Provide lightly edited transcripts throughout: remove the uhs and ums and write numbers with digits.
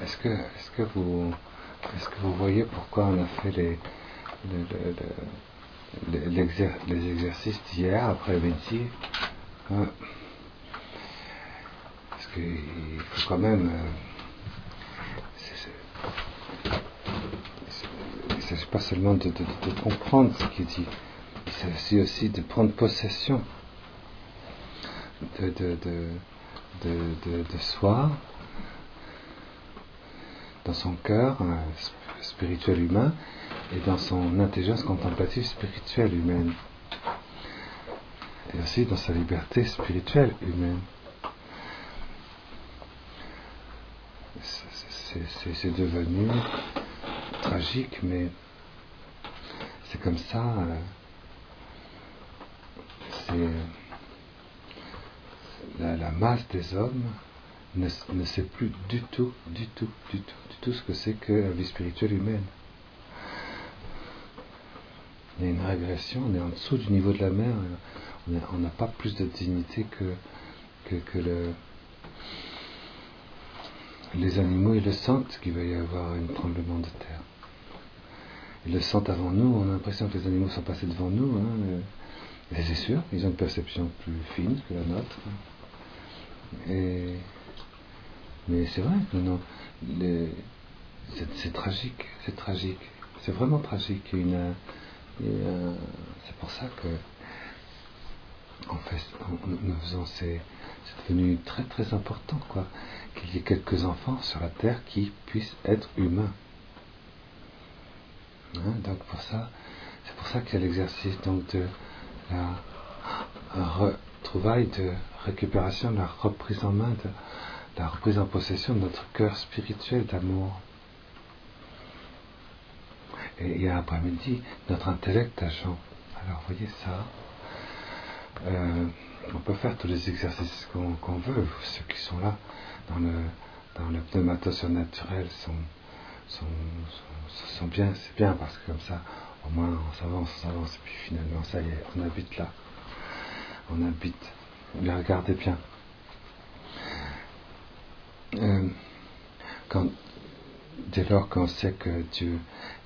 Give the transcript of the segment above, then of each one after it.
vous voyez pourquoi on a fait les exercices d'hier après midi? Parce qu'il faut quand même. Il ne s'agit pas seulement de comprendre ce qu'il dit, il s'agit aussi de prendre possession de soi, dans son cœur spirituel humain et dans son intelligence contemplative spirituelle humaine, et aussi dans sa liberté spirituelle humaine. C'est devenu tragique, mais c'est comme ça. La masse des hommes ne sait plus du tout ce que c'est que la vie spirituelle humaine. Il y a une régression, on est en dessous du niveau de la mer, on n'a pas plus de dignité que les animaux. Ils le sentent qu'il va y avoir un tremblement de terre. Ils le sentent avant nous, on a l'impression que les animaux sont passés devant nous, et c'est sûr, ils ont une perception plus fine que la nôtre. Mais c'est vrai que non, c'est tragique, c'est vraiment tragique. C'est pour ça que en fait, nous faisons c'est devenu très très important, quoi, qu'il y ait quelques enfants sur la terre qui puissent être humains. Donc c'est pour ça qu'il y a l'exercice donc de la retrouvaille, de récupération, de la reprise en main, de la reprise en possession de notre cœur spirituel d'amour. Et hier après-midi, notre intellect agent. Alors voyez ça, on peut faire tous les exercices qu'on veut. Ceux qui sont là dans le pneumato surnaturel sont bien, c'est bien, parce que comme ça au moins on s'avance, et puis finalement ça y est, on habite là, mais regardez bien, dès lors qu'on sait que Dieu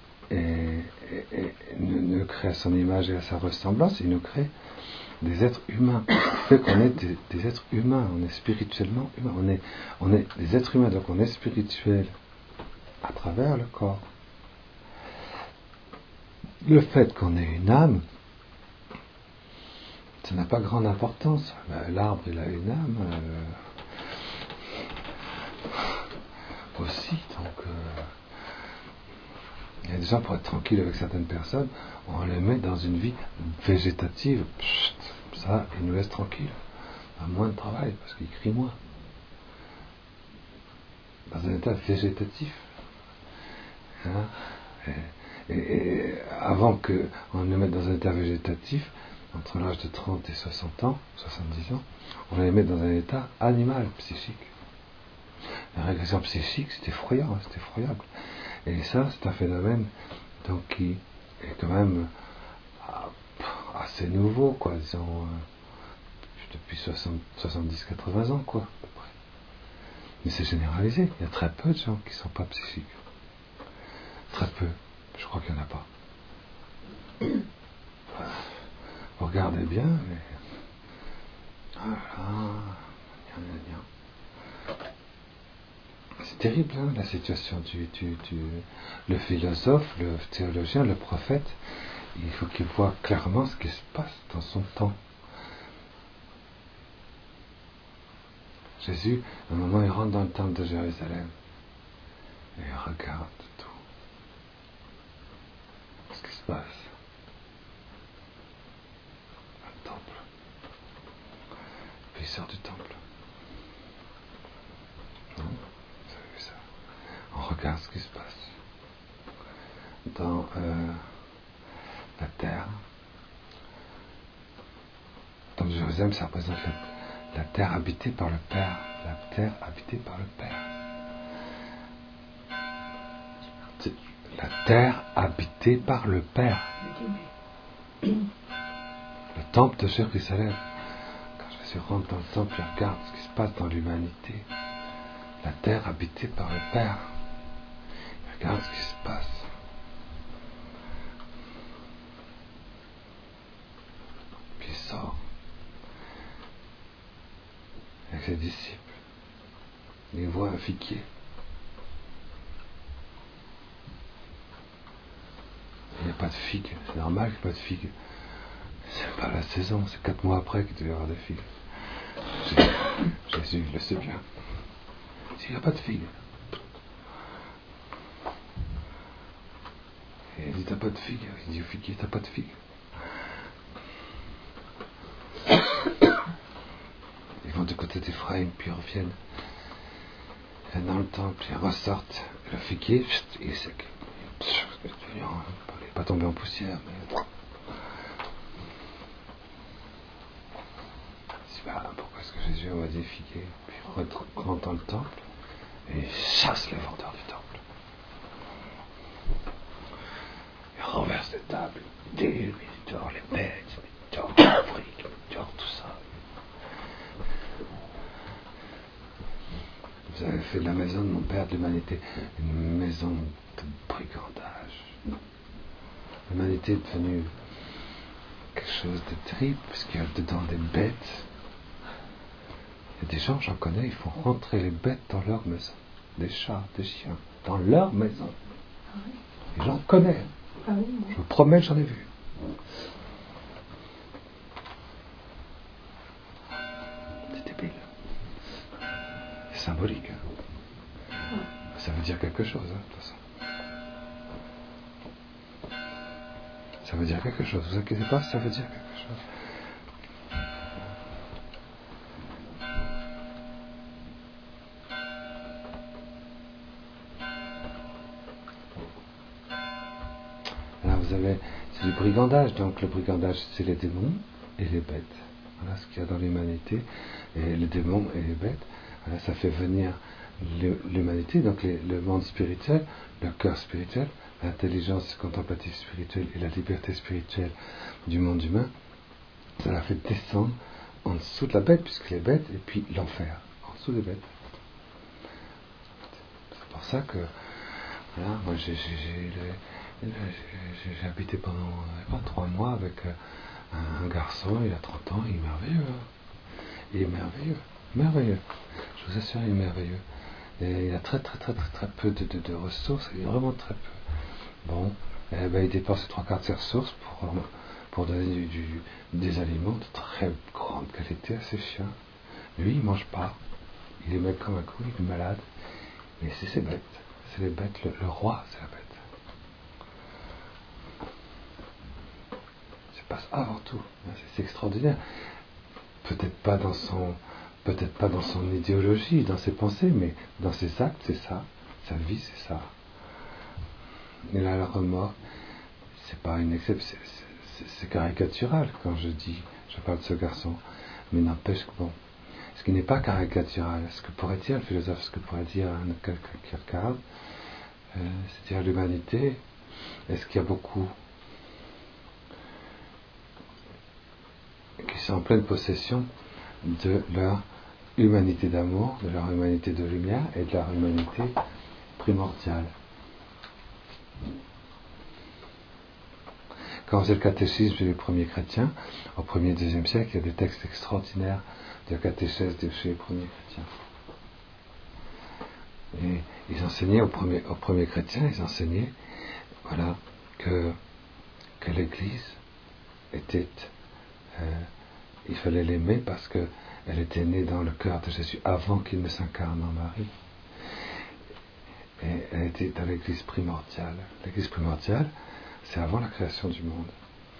nous crée à son image et à sa ressemblance, il nous crée des êtres humains. Fait qu'on est des êtres humains, on est spirituellement humains, on est des êtres humains, donc on est spirituel à travers le corps. Le fait qu'on ait une âme, ça n'a pas grande importance. L'arbre, il a une âme aussi, donc il y a des gens, pour être tranquille avec certaines personnes, on les met dans une vie végétative. Ça, ils nous laissent tranquilles, à moins de travail, parce qu'ils crient moins. Dans un état végétatif. Et avant qu'on nous mette dans un état végétatif, entre l'âge de 30 et 60 ans, 70 ans, on les met dans un état animal, psychique. La régression psychique, c'est effrayant, c'est effroyable. Et ça, c'est un phénomène donc, qui est quand même assez nouveau, quoi, disons, depuis 70-80 ans, quoi, à peu près. Mais c'est généralisé, il y a très peu de gens qui ne sont pas psychiques. Très peu, je crois qu'il n'y en a pas. Vous regardez bien, mais... C'est terrible, hein, la situation le philosophe, le théologien, le prophète. Il faut qu'il voit clairement ce qui se passe dans son temps. Jésus, à un moment, il rentre dans le temple de Jérusalem et il regarde tout. Ce qui se passe dans le temple. Puis il sort du temple. Non, vous avez vu ça? On regarde ce qui se passe dans la terre. Le temple de Jérusalem, ça représente la terre habitée par le Père. La terre habitée par le Père. La terre habitée par le Père. Le temple de Jérusalem. Quand Jésus rentre dans le temple, il regarde ce qui se passe dans l'humanité. la terre habitée par le Père. Regarde ce qui se passe. Puis il sort avec ses disciples. Il voit un figuier. Il n'y a pas de figues. C'est normal qu'il n'y ait pas de figues. C'est pas la saison, c'est 4 mois après qu'il doit y avoir des figues. Jésus le sait bien. S'il n'y a pas de figues. Et il dit, t'as pas de figues. Il dit au figuier, t'as pas de figues. Ils vont du côté d'Éphraïm, puis ils reviennent. Et dans le temple, ils ressortent. Et le figuier, il est sec. Il n'est pas tombé en poussière, mais... Pourquoi est-ce que Jésus envoie des figuiers? Puis il rentre dans le temple et il chasse les vendeurs du temple. Il renverse les tables, il déluge, il dort les bêtes, il dort l'Afrique, il dort tout ça. Vous avez fait de la maison de mon père de l'humanité une maison de brigandage. L'humanité est devenue quelque chose de terrible, puisqu'il y a dedans des bêtes. Il y a des gens, j'en connais, ils font rentrer les bêtes dans leur maison. Des chats, des chiens, dans leur maison. Et j'en connais. Je vous promets, j'en ai vu. C'est débile. C'est symbolique. Ça veut dire quelque chose, de toute façon. Ça veut dire quelque chose. Vous inquiétez pas, ça veut dire quelque chose. C'est du brigandage, donc le brigandage c'est les démons et les bêtes. Voilà ce qu'il y a dans l'humanité, et les démons et les bêtes, voilà, ça fait venir l'humanité, donc le monde spirituel, le cœur spirituel, l'intelligence contemplative spirituelle et la liberté spirituelle du monde humain, ça la fait descendre en dessous de la bête, puisque les bêtes, et puis l'enfer, en dessous des bêtes. C'est pour ça que, voilà, moi j'ai habité pendant 3 mois avec un garçon, il a 30 ans, il est merveilleux. Il est merveilleux, merveilleux. Je vous assure, il est merveilleux. Et il a très peu de ressources, il est vraiment très peu. Bon, il dépense les 3/4 de ses ressources pour donner des aliments de très grande qualité à ses chiens. Lui, il mange pas. Il est même comme un coup, il est malade. Mais c'est ses bêtes. C'est les bêtes, le roi, c'est la bête. Passe avant tout, c'est extraordinaire. Peut-être pas dans son idéologie, dans ses pensées, mais dans ses actes, c'est ça. Sa vie, c'est ça. Et là, la remorque, c'est pas une exception, c'est caricatural quand je parle de ce garçon. Mais n'empêche que bon, ce qui n'est pas caricatural, ce que pourrait dire le philosophe, ce que pourrait dire Kierkegaard, c'est-à-dire l'humanité, est-ce qu'il y a beaucoup qui sont en pleine possession de leur humanité d'amour, de leur humanité de lumière et de leur humanité primordiale. Quand on faisait le catéchisme chez les premiers chrétiens, au 1er et 2e siècle, il y a des textes extraordinaires de catéchèse chez les premiers chrétiens. Et ils enseignaient aux premiers chrétiens, ils enseignaient, voilà, que l'Église était... il fallait l'aimer parce qu'elle était née dans le cœur de Jésus avant qu'il ne s'incarne en Marie. Et elle était dans l'Église primordiale. L'Église primordiale, c'est avant la création du monde.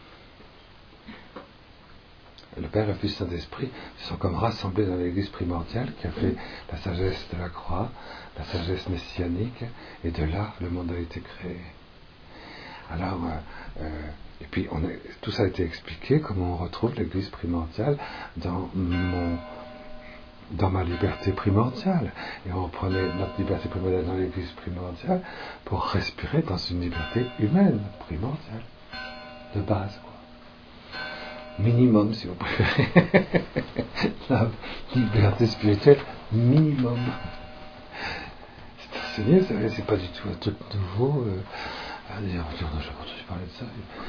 Le Père et le Fils Saint-Esprit se sont comme rassemblés dans l'Église primordiale qui a fait la sagesse de la croix, la sagesse messianique, et de là, le monde a été créé. Alors, et puis tout ça a été expliqué, comment on retrouve l'Église primordiale dans ma liberté primordiale. Et on prenait notre liberté primordiale dans l'Église primordiale pour respirer dans une liberté humaine primordiale, de base, quoi. Minimum, si vous préférez. La liberté spirituelle, minimum. enseigné, vous savez, c'est pas du tout un truc nouveau. À dire, j'ai entendu parler de ça.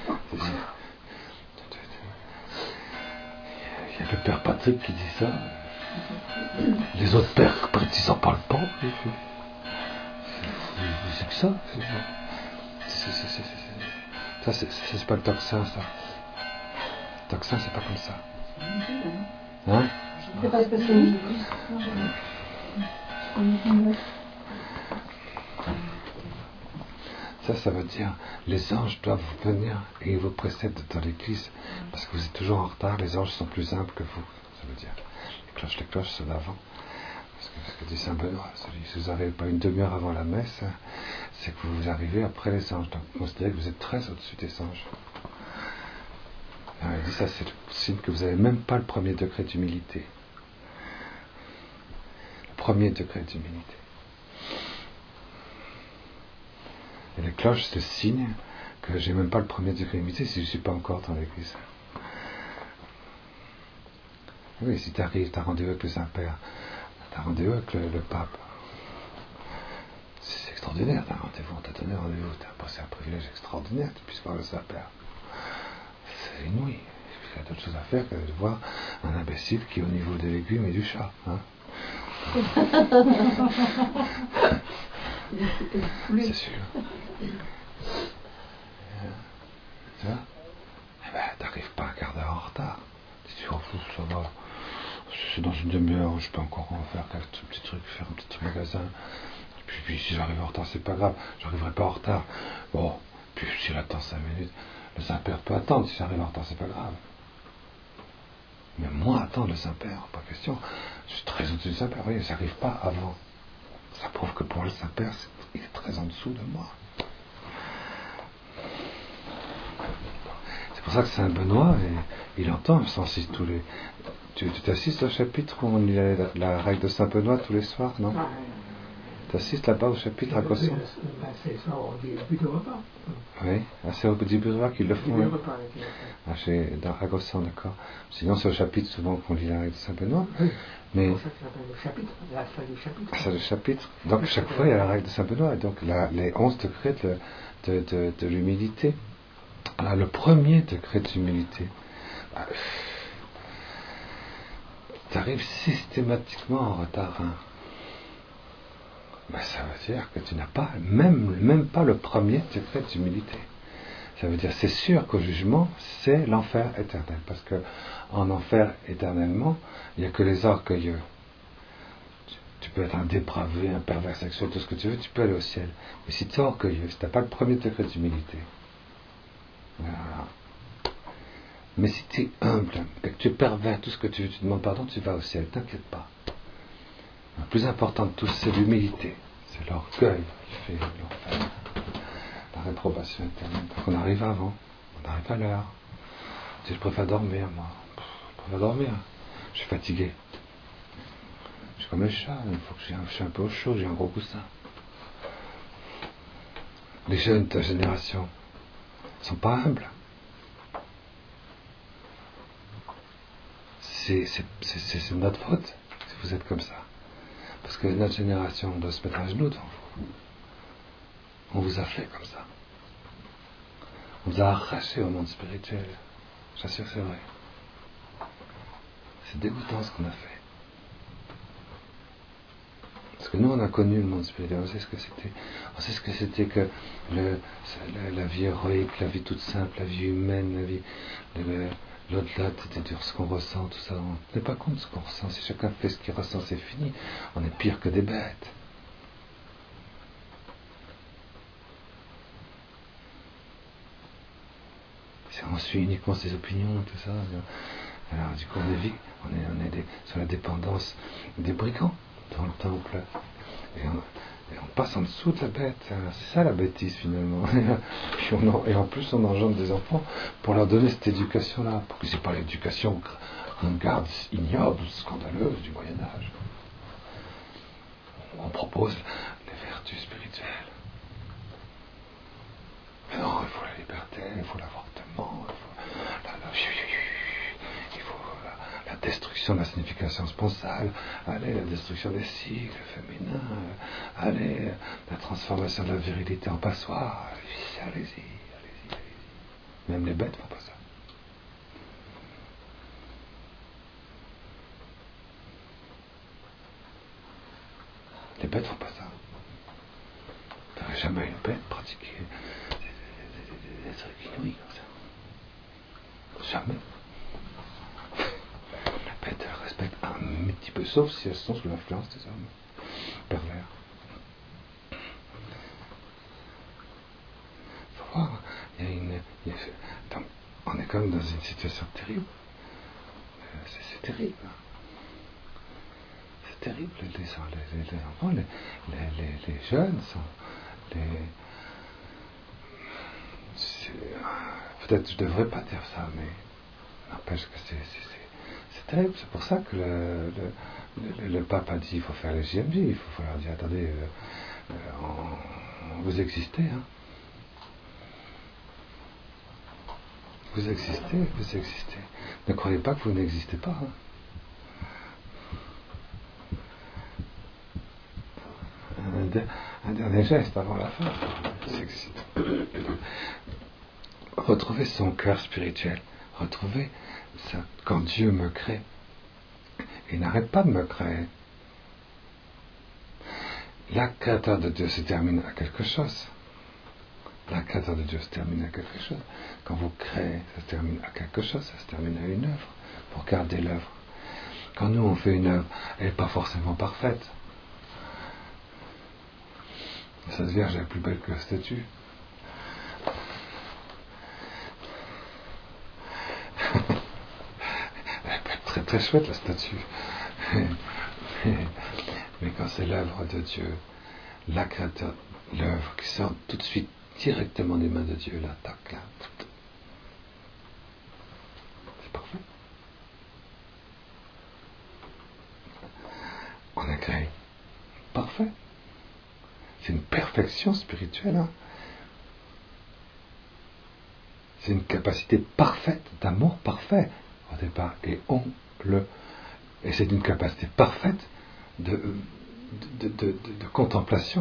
Il y a le père Patrick qui dit ça. Les autres pères, ils s'en parlent pas. C'est que ça. Ça, c'est pas le tocsin, ça. Le tocsin, c'est pas comme ça. Hein? C'est pas spécial. Ça veut dire, les anges doivent venir et ils vous précèdent dans l'église, parce que vous êtes toujours en retard, les anges sont plus humbles que vous. Ça veut dire, les cloches sont d'avant. Ce que dit Saint Benoît, si vous n'arrivez pas une demi-heure avant la messe, c'est que vous arrivez après les anges. Donc vous considérez que vous êtes très au-dessus des anges. Alors, il dit ça, c'est le signe que vous n'avez même pas le premier degré d'humilité. Le premier degré d'humilité. Et les cloches, c'est le signe que j'ai même pas le premier degré d'humilité si je ne suis pas encore dans l'église. Oui, si tu arrives, tu as rendez-vous avec le Saint-Père, tu as rendez-vous avec le pape. C'est extraordinaire, tu as rendez-vous, on t'a donné rendez-vous, c'est un privilège extraordinaire que tu puisses voir le Saint-Père. C'est inouï. Il y a d'autres choses à faire que de voir un imbécile qui est au niveau des légumes et du chat. Hein. C'est sûr. Tu vois? Eh ben, t'arrives pas un quart d'heure en retard. Tu te refous, ça va. C'est dans une demi-heure, je peux encore en faire quelques petits trucs, faire un petit magasin. Puis si j'arrive en retard, c'est pas grave. J'arriverai pas en retard. Bon, puis si j'attends 5 minutes, le Saint-Père peut attendre. Si j'arrive en retard, c'est pas grave. Mais moi, attendre le Saint-Père, pas question. Je suis très au-dessus du Saint-Père. Vous voyez, j'arrive pas avant. Ça prouve que pour le Saint-Père, il est très en dessous de moi. C'est pour ça que Saint Benoît, il entend, tous les. Tu t'assistes au chapitre où on lit la règle de Saint Benoît tous les soirs, non? Tu assistes là-bas au chapitre à Gosson? C'est ça au début du repas. Oui, c'est au début du repas qu'ils le font. À Gosson, d'accord. Sinon, c'est au chapitre souvent qu'on lit la règle de Saint Benoît. Oui. Mais C'est ça que s'appelle le chapitre, la fin du chapitre. C'est le chapitre. Donc chaque fois il y a la règle de Saint Benoît, et donc les 11 degrés de l'humilité. Alors le premier degré d'humilité, tu arrives systématiquement en retard. Hein. Ben, ça veut dire que tu n'as pas, même pas le premier degré d'humilité. Ça veut dire, c'est sûr qu'au jugement, c'est l'enfer éternel. Parce que en enfer éternellement, il n'y a que les orgueilleux. Tu peux être un dépravé, un pervers sexuel, tout ce que tu veux, tu peux aller au ciel. Mais si tu es orgueilleux, si tu n'as pas le premier degré d'humilité, voilà. Mais si tu es humble, et que tu es pervers, tout ce que tu veux, tu demandes pardon, tu vas au ciel, t'inquiète pas. Le plus important de tout, c'est l'humilité. C'est l'orgueil qui fait l'enfer. La réprobation éternelle. Donc on arrive avant, on arrive à l'heure. Je préfère dormir, moi. Je préfère dormir. Je suis fatigué. Je suis comme un chat, il faut que je suis un peu au chaud, j'ai un gros coussin. Les jeunes de ta génération ne sont pas humbles. C'est notre faute si vous êtes comme ça. Parce que notre génération, on doit se mettre à genoux devant vous. On vous a fait comme ça. On vous a arraché au monde spirituel. J'assure que c'est vrai. C'est dégoûtant ce qu'on a fait. Parce que nous, on a connu le monde spirituel. On sait ce que c'était. On sait ce que c'était que la vie héroïque, la vie toute simple, la vie humaine, la vie... L'au-delà, c'était dur ce qu'on ressent, tout ça. On n'est pas compte de ce qu'on ressent. Si chacun fait ce qu'il ressent, c'est fini. On est pire que des bêtes. Si on suit uniquement ses opinions, tout ça, alors du coup on est sur la dépendance des brigands dans le temple. Et on passe en dessous de la bête. C'est ça la bêtise finalement. Et en plus on engendre des enfants pour leur donner cette éducation-là, pour que c'est pas l'éducation ringarde, ignoble, scandaleuse du Moyen-Âge. On propose les vertus spirituelles. Mais non, il faut la liberté, il faut l'avortement, il faut la destruction de la signification sponsale, allez, la destruction des cycles féminins, allez, la transformation de la virilité en passoire, allez-y. Même les bêtes font pas ça. Les bêtes font pas ça. Tu n'aurais jamais une bête pratiquer des trucs inouïs comme ça. Jamais. La bête, elle respecte un petit peu, sauf si elles sont sous l'influence des hommes pervers. Faut voir, donc, on est quand même dans une situation terrible. C'est terrible. C'est terrible. Les enfants, les jeunes sont. Peut-être que je ne devrais pas dire ça, mais n'empêche que c'est terrible. C'est pour ça que le pape a dit qu'il faut faire les JMJ. Il faut leur dire attendez, vous existez, hein. Vous existez. Ne croyez pas que vous n'existez pas. Hein. Un dernier geste avant la fin. Retrouver son cœur spirituel. Retrouver ça. Quand Dieu me crée, il n'arrête pas de me créer. L'acte créateur de Dieu se termine à quelque chose. L'acte créateur de Dieu se termine à quelque chose. Quand vous créez, ça se termine à quelque chose, ça se termine à une œuvre. Pour garder l'œuvre. Quand nous on fait une œuvre, elle n'est pas forcément parfaite. Cette Vierge est plus belle que la statue. Elle peut être très très chouette la statue. Mais quand c'est l'œuvre de Dieu, la créateur, l'œuvre qui sort tout de suite directement des mains de Dieu, là, tac, là, c'est parfait. On est créé parfait. C'est une perfection spirituelle. Hein. C'est une capacité parfaite, d'amour parfait au départ. Et c'est une capacité parfaite de contemplation.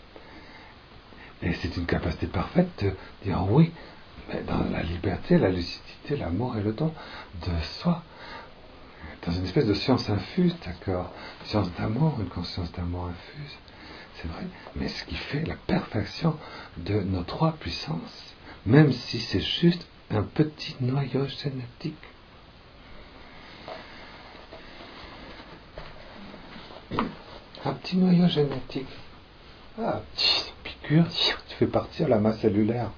Et c'est une capacité parfaite de dire oui, mais dans la liberté, la lucidité, l'amour et le don de soi. Dans une espèce de science infuse, d'accord. Science d'amour, une conscience d'amour infuse. C'est vrai, mais ce qui fait la perfection de nos trois puissances, même si c'est juste un petit noyau génétique. Un petit noyau génétique. Ah, piqûre, tu fais partir la masse cellulaire.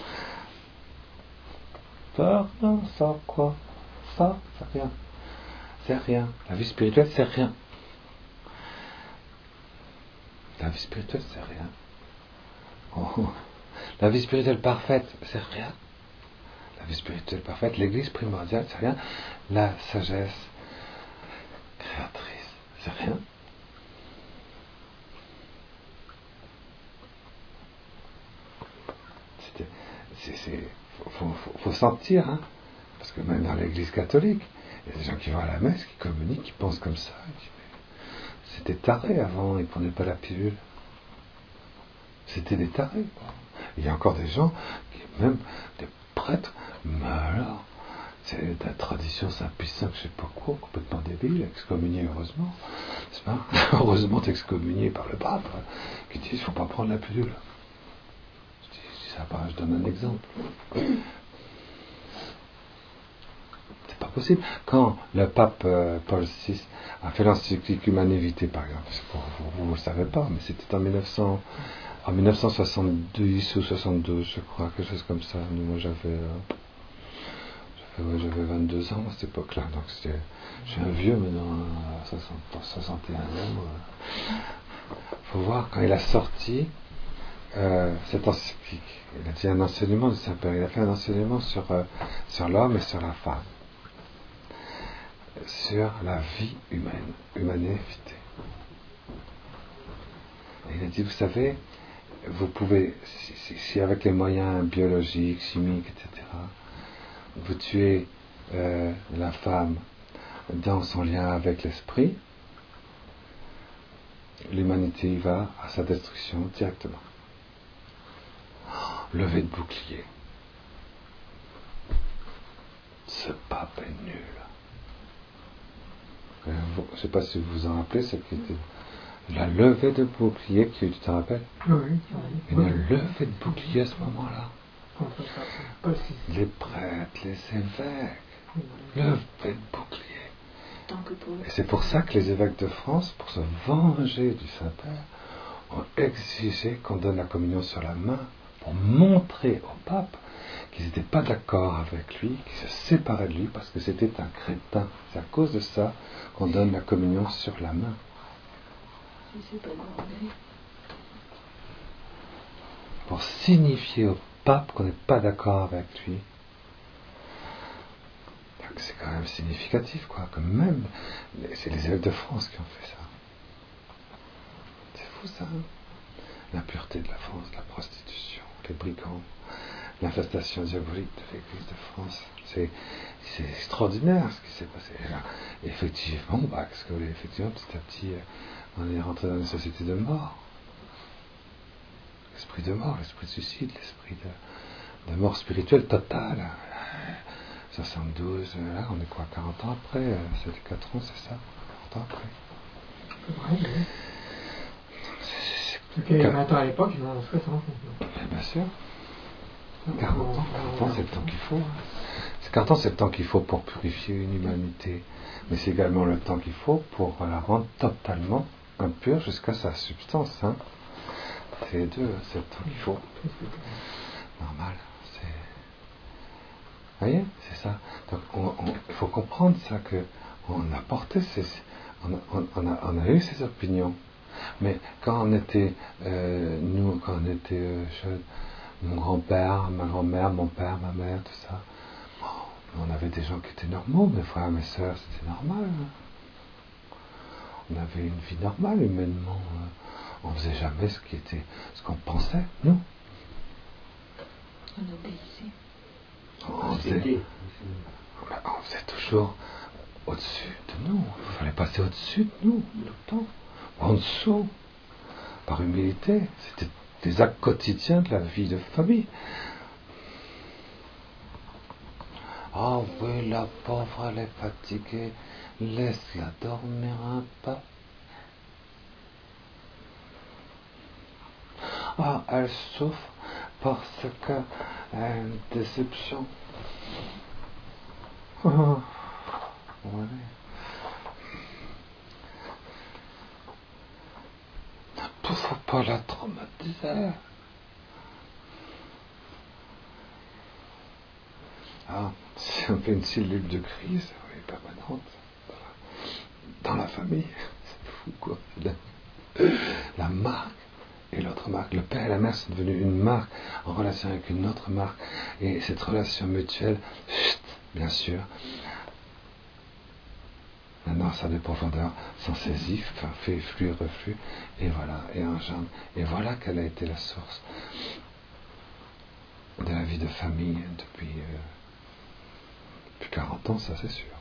Ça, non, ça, quoi? Ça, c'est rien. C'est rien. La vie spirituelle, c'est rien. La vie spirituelle, c'est rien. Oh. La vie spirituelle parfaite, c'est rien. La vie spirituelle parfaite, l'église primordiale, c'est rien. La sagesse créatrice, c'est rien. Faut sentir, hein, parce que même dans l'église catholique, il y a des gens qui vont à la messe, qui communiquent, qui pensent comme ça. C'était taré avant, ils ne prenaient pas la pilule. C'était des tarés. Il y a encore des gens, même des prêtres, mais alors, c'est la tradition Saint-Puissant, je sais pas quoi, complètement débile, excommunié heureusement. C'est pas heureusement excommunié par le pape, qui dit il ne faut pas prendre la pilule. Je donne un exemple. C'est pas possible. Quand le pape Paul VI a fait l'encyclique Humanae Vitae, par exemple, vous ne le savez pas, mais c'était en 1970 ou 72, je crois, quelque chose comme ça. Moi, j'avais 22 ans à cette époque-là, donc je suis un vieux maintenant, 61 ans. Faut voir, quand il a sorti cette encyclique, il a dit un enseignement de Saint-Père, il a fait un enseignement sur l'homme et sur la femme, sur la vie humaine, Humanae Vitae. Et il a dit, vous savez, vous pouvez, si avec les moyens biologiques, chimiques, etc., vous tuez la femme dans son lien avec l'esprit, l'humanité y va à sa destruction directement. Levée de bouclier. Ce pape est nul. Je ne sais pas si vous vous en rappelez, ce qui était la levée de bouclier, tu te rappelles? Oui. Une levée de bouclier à ce moment-là. Pas si. Les prêtres, les évêques, levée de bouclier. Et c'est pour ça que les évêques de France, pour se venger du Saint-Père, ont exigé qu'on donne la communion sur la main pour montrer au pape qu'ils n'étaient pas d'accord avec lui, qu'ils se séparaient de lui parce que c'était un crétin. C'est à cause de ça qu'on donne la communion sur la main. Pour signifier au pape qu'on n'est pas d'accord avec lui. C'est quand même significatif, quoi. Que même, c'est les évêques de France qui ont fait ça. C'est fou, ça. Hein? L'impureté de la France, la prostitution, les brigands, l'infestation diabolique de l'Église de France. C'est extraordinaire ce qui s'est passé. Et là, effectivement, parce que effectivement, petit à petit, on est rentré dans une société de mort. L'esprit de mort, l'esprit de suicide, l'esprit de mort spirituelle totale. 72, là, on est quoi, 40 ans après, c'était 4 ans, c'est ça, 40 ans après. Ouais. Ce qui est 20 ans à l'époque, ils ont 60 ans. Bien sûr. 40 ans, c'est le temps qu'il faut. 40 ans, c'est le temps qu'il faut pour purifier une humanité. Mais c'est également le temps qu'il faut pour la rendre totalement impure jusqu'à sa substance. Hein. C'est les deux, c'est le temps qu'il faut. Normal. Vous voyez, c'est ça. Donc, il faut comprendre ça, qu'on a porté on a eu ces opinions. Mais quand on était, quand on était jeunes, mon grand-père, ma grand-mère, mon père, ma mère, tout ça, on avait des gens qui étaient normaux, mes frères, mes sœurs, c'était normal. On avait une vie normale, humainement. On faisait jamais ce qu'on pensait, nous. On obéissait. On faisait toujours au-dessus de nous. Il fallait passer au-dessus de nous, tout le temps. En dessous, par humilité. C'était des actes quotidiens de la vie de famille. Ah oui, la pauvre, elle est fatiguée. Laisse-la dormir un peu. Ah, elle souffre parce qu'elle a une déception. Oh, ouais. Il ne faut pas la traumatiser. Ah, si on fait une cellule de crise, oui, permanente, dans la famille, c'est fou quoi. La marque et l'autre marque. Le père et la mère sont devenus une marque en relation avec une autre marque. Et cette relation mutuelle, bien sûr, maintenant ça a des profondeurs, s'en saisit, fait flux, reflux, et voilà, et engendre. Et voilà quelle a été la source de la vie de famille depuis 40 ans, ça c'est sûr.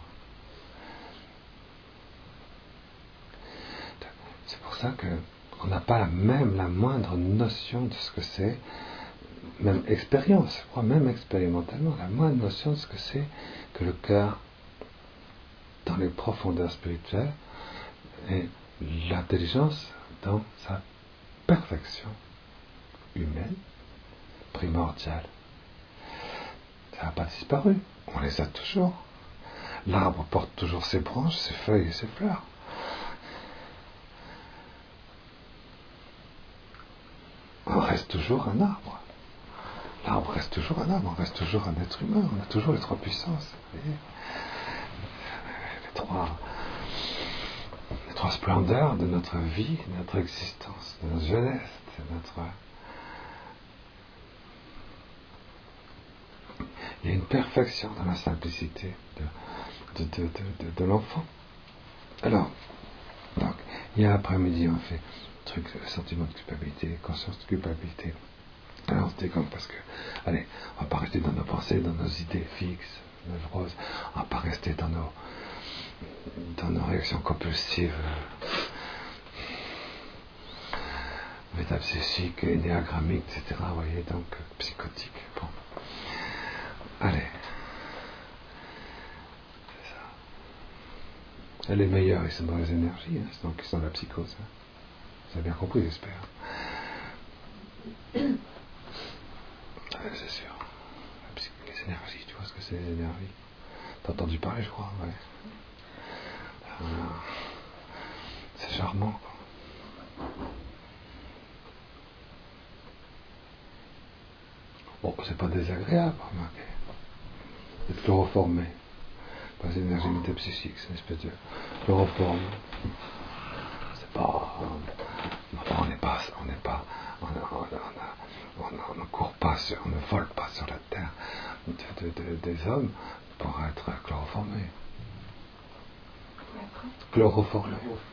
C'est pour ça qu'on n'a pas la moindre notion de ce que c'est, même expérience, je crois, même expérimentalement, la moindre notion de ce que c'est que le cœur dans les profondeurs spirituelles et l'intelligence dans sa perfection humaine, primordiale. Ça n'a pas disparu, on les a toujours. L'arbre porte toujours ses branches, ses feuilles et ses fleurs. On reste toujours un arbre. L'arbre reste toujours un arbre, on reste toujours un être humain, on a toujours les trois puissances. Vous voyez, les trois splendeurs de notre vie, de notre existence, de notre jeunesse, de notre... Il y a une perfection dans la simplicité de l'enfant. Alors, donc, hier après-midi, on fait sentiment de culpabilité, conscience de culpabilité. Alors on se dégomme parce que, allez, on va pas rester dans nos pensées, dans nos idées fixes, névroses, on va pas rester dans nos réactions compulsives, métapsychique, énéagrammique, etc. Vous voyez, donc psychotique. Bon. Allez. C'est ça. Et les meilleurs, ils sont dans les énergies, hein, donc ils sont dans la psychose. Hein. Vous avez bien compris, j'espère. Ouais, c'est sûr. Les énergies, tu vois ce que c'est les énergies? T'as entendu parler, je crois, ouais. C'est charmant, quoi. Bon, c'est pas désagréable, remarquez. D'être chloroformé. Pas les énergies métapsychiques, c'est une espèce de chloroforme. C'est pas. On ne court pas on ne vole pas sur la terre des hommes pour être chloroformé. Chloroformé.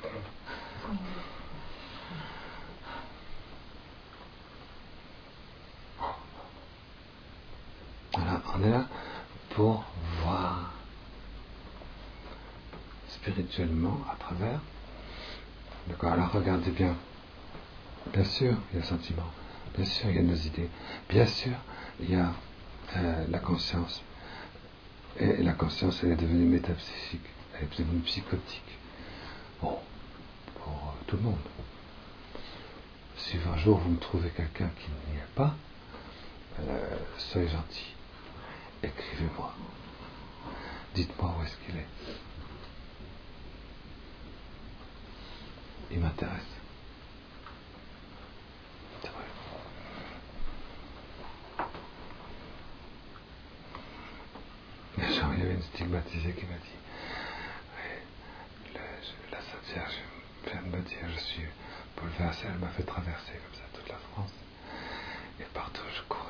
Voilà, on est là pour voir spirituellement à travers. D'accord, alors regardez bien. Bien sûr, il y a le sentiment. Bien sûr, il y a nos idées. Bien sûr, il y a la conscience. Et la conscience, elle est devenue métapsychique. Elle est devenue psychotique. Bon, pour tout le monde. Si un jour vous me trouvez quelqu'un qui n'y est pas, soyez gentil. Écrivez-moi. Dites-moi où est-ce qu'il est. Il m'intéresse. C'est vrai. Un jour, il y avait une stigmatisée qui m'a dit la Sainte Vierge vient de me dire je suis bouleversée, elle m'a fait traverser comme ça toute la France. Et partout je courais.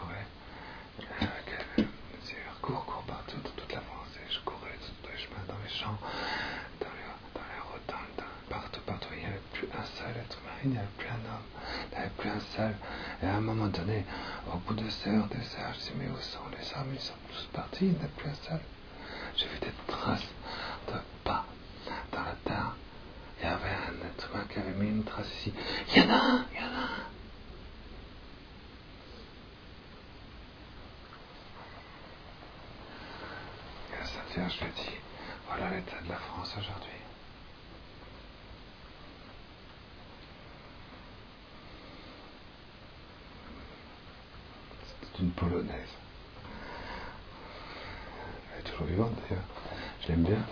Cours partout dans toute la France. Et je courais sur tous les chemins, dans les champs, dans les routes, partout. Il n'y avait plus un seul être humain, il n'y avait plus un homme, il n'y avait plus un seul. Et à un moment donné, au bout de ces heures, je dis mais où sont les hommes? Ils sont tous partis, il n'y en a plus un seul. J'ai vu des traces de pas dans la terre. Il y avait un être humain qui avait mis une trace ici. Il y en a un. Et la Sainte Vierge lui dit, voilà l'état de la France aujourd'hui. C'était une Polonaise. Elle est toujours vivante d'ailleurs. Je l'aime bien.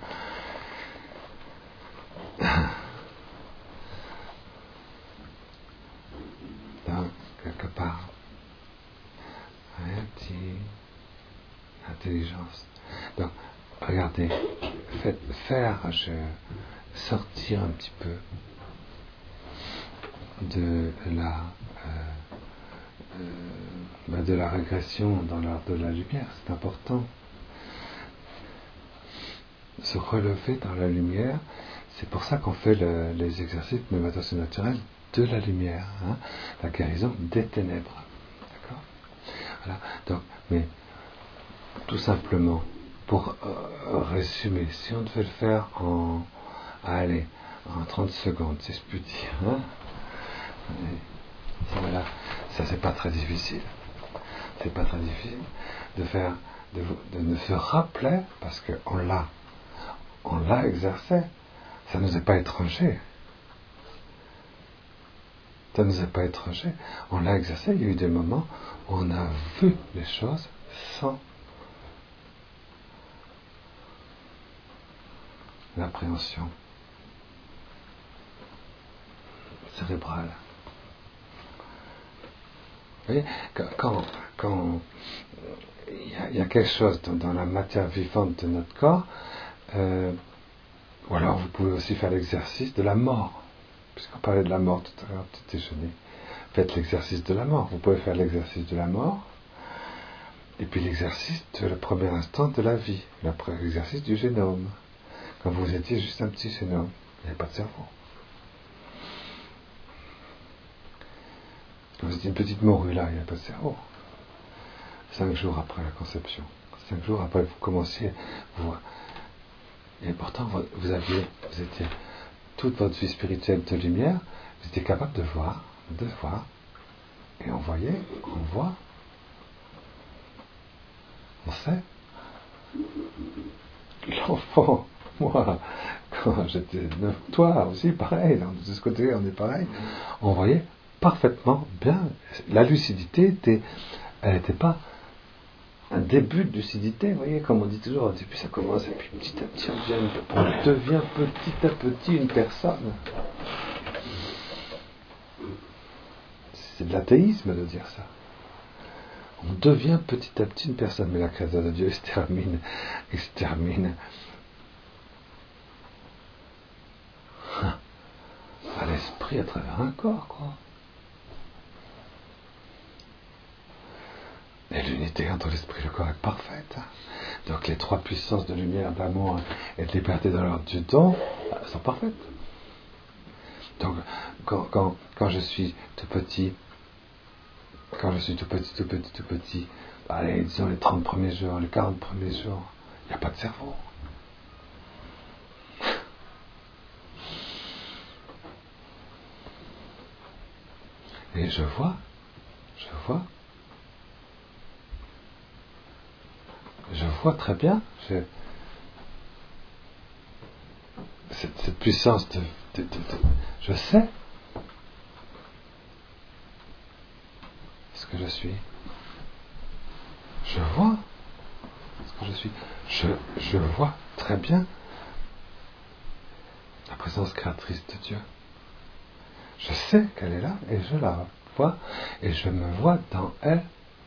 Donc, quelque part, un petit intelligence. Donc, regardez, faire sortir un petit peu de la régression dans l'art de la lumière, c'est important. Se relever dans la lumière, c'est pour ça qu'on fait les exercices de méditation naturelle de la lumière, hein, la guérison des ténèbres. D'accord ? Voilà. Donc, mais tout simplement, pour résumer, si on devait le faire en 30 secondes, si je puis dire, hein, voilà, ça c'est pas très difficile. C'est pas très difficile de se rappeler, parce qu'on l'a exercé. Ça ne nous est pas étranger. On l'a exercé. Il y a eu des moments où on a vu les choses sans l'appréhension cérébrale. Vous voyez, quand il y a quelque chose dans la matière vivante de notre corps, ou alors vous pouvez aussi faire l'exercice de la mort, puisqu'on parlait de la mort tout à l'heure, petit déjeuner. Faites l'exercice de la mort. Vous pouvez faire l'exercice de la mort, et puis l'exercice de le premier instant de la vie, l'exercice du génome. Quand vous étiez juste un petit génome, il n'y avait pas de cerveau. Quand vous étiez une petite morue là, il n'y avait pas de cerveau. 5 jours après la conception. 5 jours après, vous commenciez, et pourtant vous étiez toute votre vie spirituelle de lumière, Vous étiez capable de voir, et on voyait, on voit, on sait. L'enfant, moi, quand j'étais neuf, toi aussi pareil, de ce côté on est pareil, on voyait parfaitement bien. La lucidité elle n'était pas un début de lucidité, vous voyez, comme on dit toujours, au début ça commence, et puis petit à petit on devient petit à petit une personne. C'est de l'athéisme de dire ça. On devient petit à petit une personne, mais la créature de Dieu extermine à l'esprit à travers un corps, quoi. Et l'unité entre l'esprit et le corps est parfaite. Donc les trois puissances de lumière, d'amour et de liberté dans leur du don sont parfaites. Donc quand je suis tout petit, allez, disons les 30 premiers jours, les 40 premiers jours, il n'y a pas de cerveau. Et je vois très bien cette puissance je sais ce que je suis. Je vois ce que je suis. Je vois très bien la présence créatrice de Dieu. Je sais qu'elle est là et je la vois et je me vois dans elle.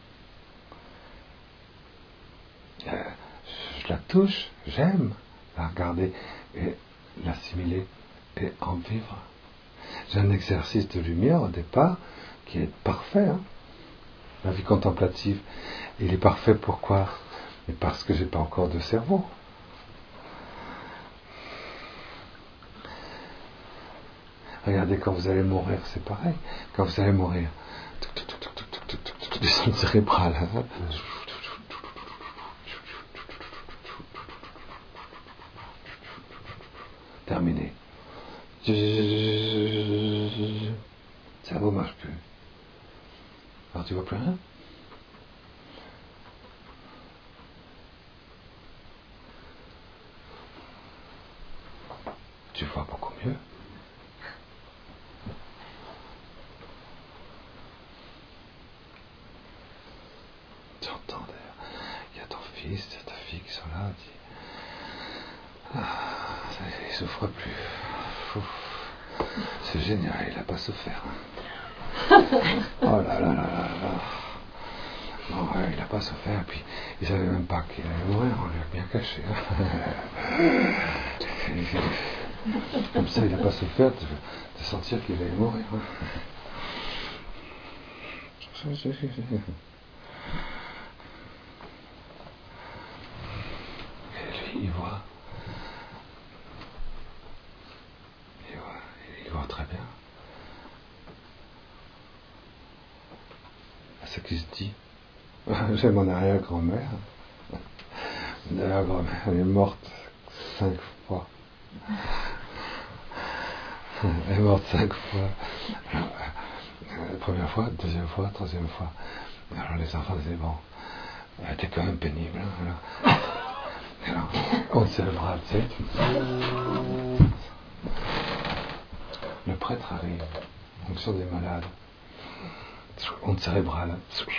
Je la touche, j'aime la regarder et l'assimiler et en vivre. J'ai un exercice de lumière au départ qui est parfait. La vie contemplative, il est parfait pourquoi? Mais parce que j'ai pas encore de cerveau. Regardez, quand vous allez mourir, c'est pareil. Quand vous allez mourir, des sondes cérébrales. Terminé. Le cerveau marche plus. Alors tu vois plus rien? Tu vois beaucoup mieux. Tu entends d'ailleurs, il y a ton fils, il y a ta fille qui sont là, il souffre plus. C'est génial, il n'a pas souffert. Oh là là là là là. Non, il n'a pas souffert, puis il ne savait même pas qu'il allait mourir, on lui a bien caché. Comme ça, il n'a pas souffert de sentir qu'il allait mourir. Et lui, il voit très bien. Ce qui se dit. J'ai mon arrière-grand-mère. Mon arrière-grand-mère, elle est morte 5 fois. Elle est morte 5 fois. Alors, la première fois, deuxième fois, troisième fois. Alors les enfants disaient, bon, elle était quand même pénible. Alors on serre le bras, tu sais. Le prêtre arrive, en fonction des malades. Onde cérébrale.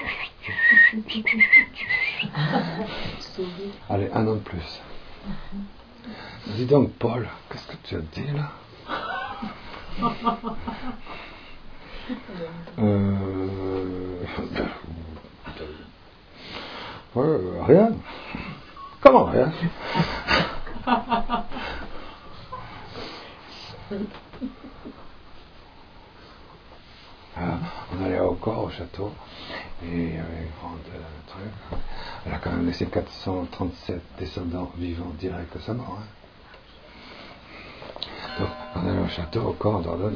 Allez, un an de plus. Dis donc, Paul, qu'est-ce que tu as dit là? Rien. Comment rien? On allait au château, et il y avait une grande truc. Elle a quand même laissé 437 descendants vivants directs à sa mort. Donc, on allait au château, au corps, en Dordogne.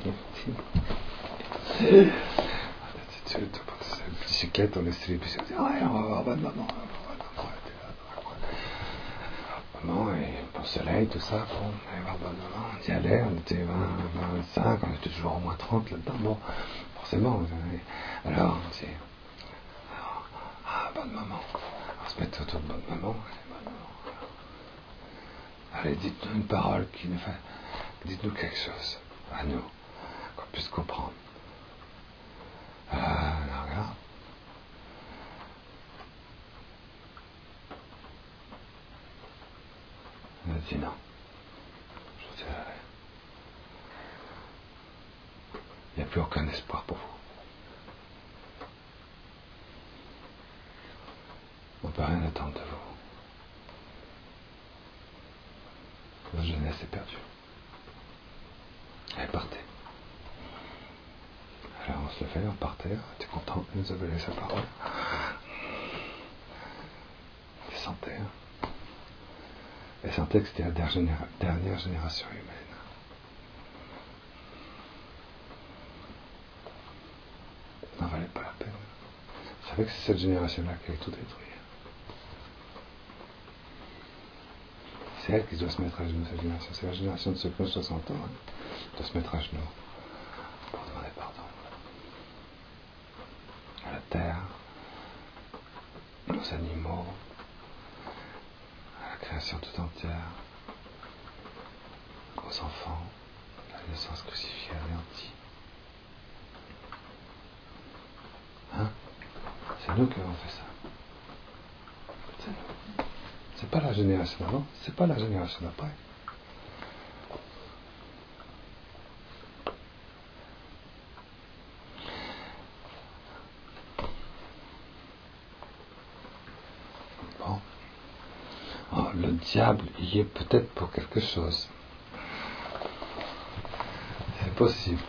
Bicyclette, on laissait les bicyclettes. On va voir votre maman. Maman, et soleil, tout ça, bon, on allait voir bonne maman, on y allait, on était 20, 25, on était toujours au moins 30 là-dedans, bon, forcément, alors on dit, bonne maman, on se met autour de bonne maman, allez, dites-nous une parole qui nous fait, dites-nous quelque chose, à nous, qu'on puisse comprendre. Alors, regarde. Elle a dit non. Je vous dirai rien. Il n'y a plus aucun espoir pour vous. On ne peut rien attendre de vous. Votre jeunesse est perdue. Elle partait. Alors on se levait, on partait, on était content, elle nous avait laissé sa parole. Elle sentait. Elle sentait que c'était la dernière génération humaine. Ça n'en valait pas la peine. Elle savait que c'est cette génération-là qui allait tout détruire. C'est elle qui doit se mettre à genoux, cette génération. C'est la génération de ceux qui ont 60 ans, doit se mettre à genoux pour demander pardon. À la terre, aux animaux, à la création tout entière, aux enfants, la naissance crucifiée, anéantie. C'est nous qui avons fait ça. C'est nous. C'est pas la génération d'avant, c'est pas la génération d'après. Bon. Oh, le diable y est peut-être pour quelque chose. C'est possible.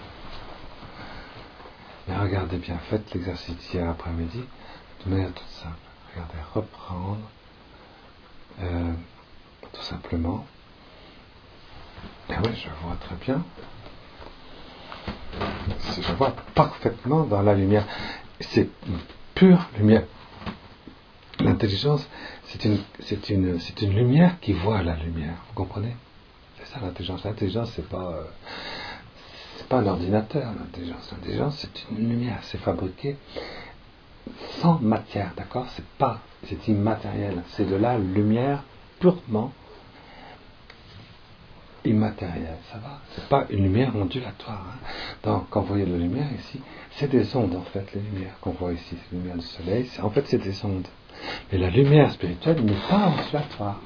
Mais regardez bien, faites l'exercice hier après-midi de manière toute simple. Regardez, reprendre tout simplement. Et oui, je vois très bien. Je vois parfaitement dans la lumière. C'est une pure lumière. L'intelligence, c'est une lumière qui voit la lumière. Vous comprenez? C'est ça l'intelligence. L'intelligence, c'est pas un ordinateur. L'intelligence, c'est une lumière. C'est fabriqué sans matière, d'accord? C'est immatériel. C'est de la lumière purement immatérielle. Ça va? C'est pas une lumière ondulatoire. Donc, quand vous voyez de la lumière ici, c'est des ondes en fait. Les lumières qu'on voit ici, c'est la lumière du soleil. En fait, c'est des ondes. Mais la lumière spirituelle n'est pas ondulatoire.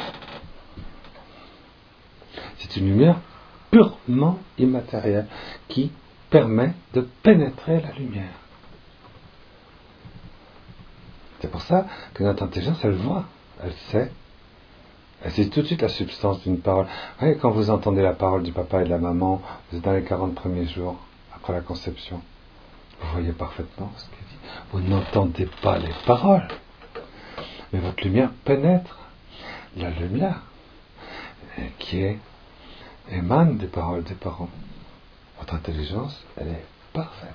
C'est une lumière purement immatérielle qui permet de pénétrer la lumière. C'est pour ça que notre intelligence, elle voit, elle sait. Elle sait tout de suite la substance d'une parole. Vous voyez, quand vous entendez la parole du papa et de la maman, vous êtes dans les 40 premiers jours, après la conception, vous voyez parfaitement ce qu'il dit. Vous n'entendez pas les paroles, mais votre lumière pénètre la lumière qui émane des paroles des parents. Votre intelligence, elle est parfaite.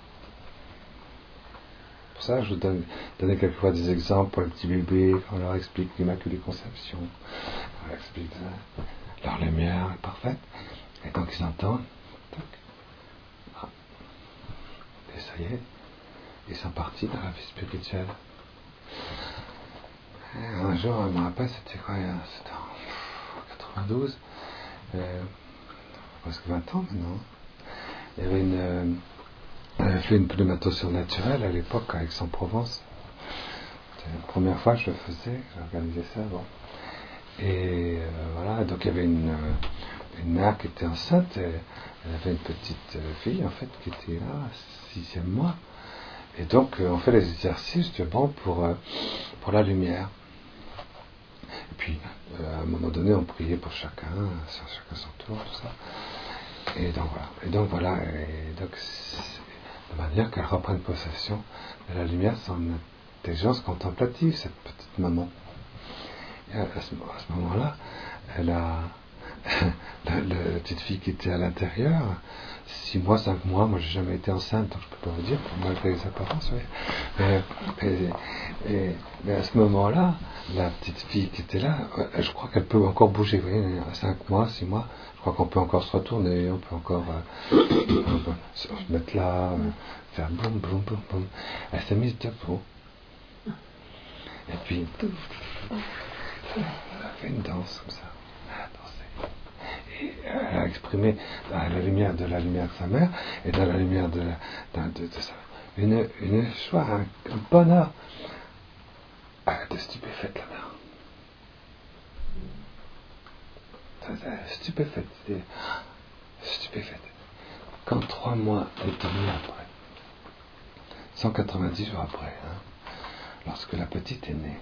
Pour ça, je vous donnais quelquefois des exemples pour les petits bébés, quand on leur explique l'Immaculée Conception, on leur explique leur lumière est parfaite, et donc ils entendent, et ça y est, ils sont partis dans la vie spirituelle. Et un jour, je me rappelle, c'était quoi, c'était en 92, presque 20 ans maintenant, il y avait j'avais fait une pneumato surnaturelle à l'époque à Aix-en-Provence. C'était la première fois que je le faisais, j'ai organisé ça. Bon. Et voilà, donc il y avait une mère qui était enceinte, et elle avait une petite fille en fait qui était là, 6e mois. Et donc on fait les exercices pour la lumière. Et puis à un moment donné on priait pour chacun son tour, tout ça. Et donc voilà, de manière qu'elle reprenne possession de la lumière, son intelligence contemplative, cette petite maman. Et à ce moment-là, elle a la petite fille qui était à l'intérieur, 6 mois, 5 mois, moi j'ai jamais été enceinte, donc je peux pas vous dire, malgré les apparences, oui. Mais à ce moment-là, la petite fille qui était là, je crois qu'elle peut encore bouger, vous voyez, à 5 mois, 6 mois, je crois qu'on peut encore se retourner, on peut encore se mettre là, faire boum, boum, boum, boum. Elle s'est mise debout. Et puis, elle a fait une danse comme ça. Elle a dansé. Et elle a exprimé dans la lumière de sa mère et dans la lumière de sa une joie, un bonheur. Elle était stupéfaite là-dedans. Stupéfaite. Quand 3 mois est tombé après, 190 jours après, lorsque la petite est née,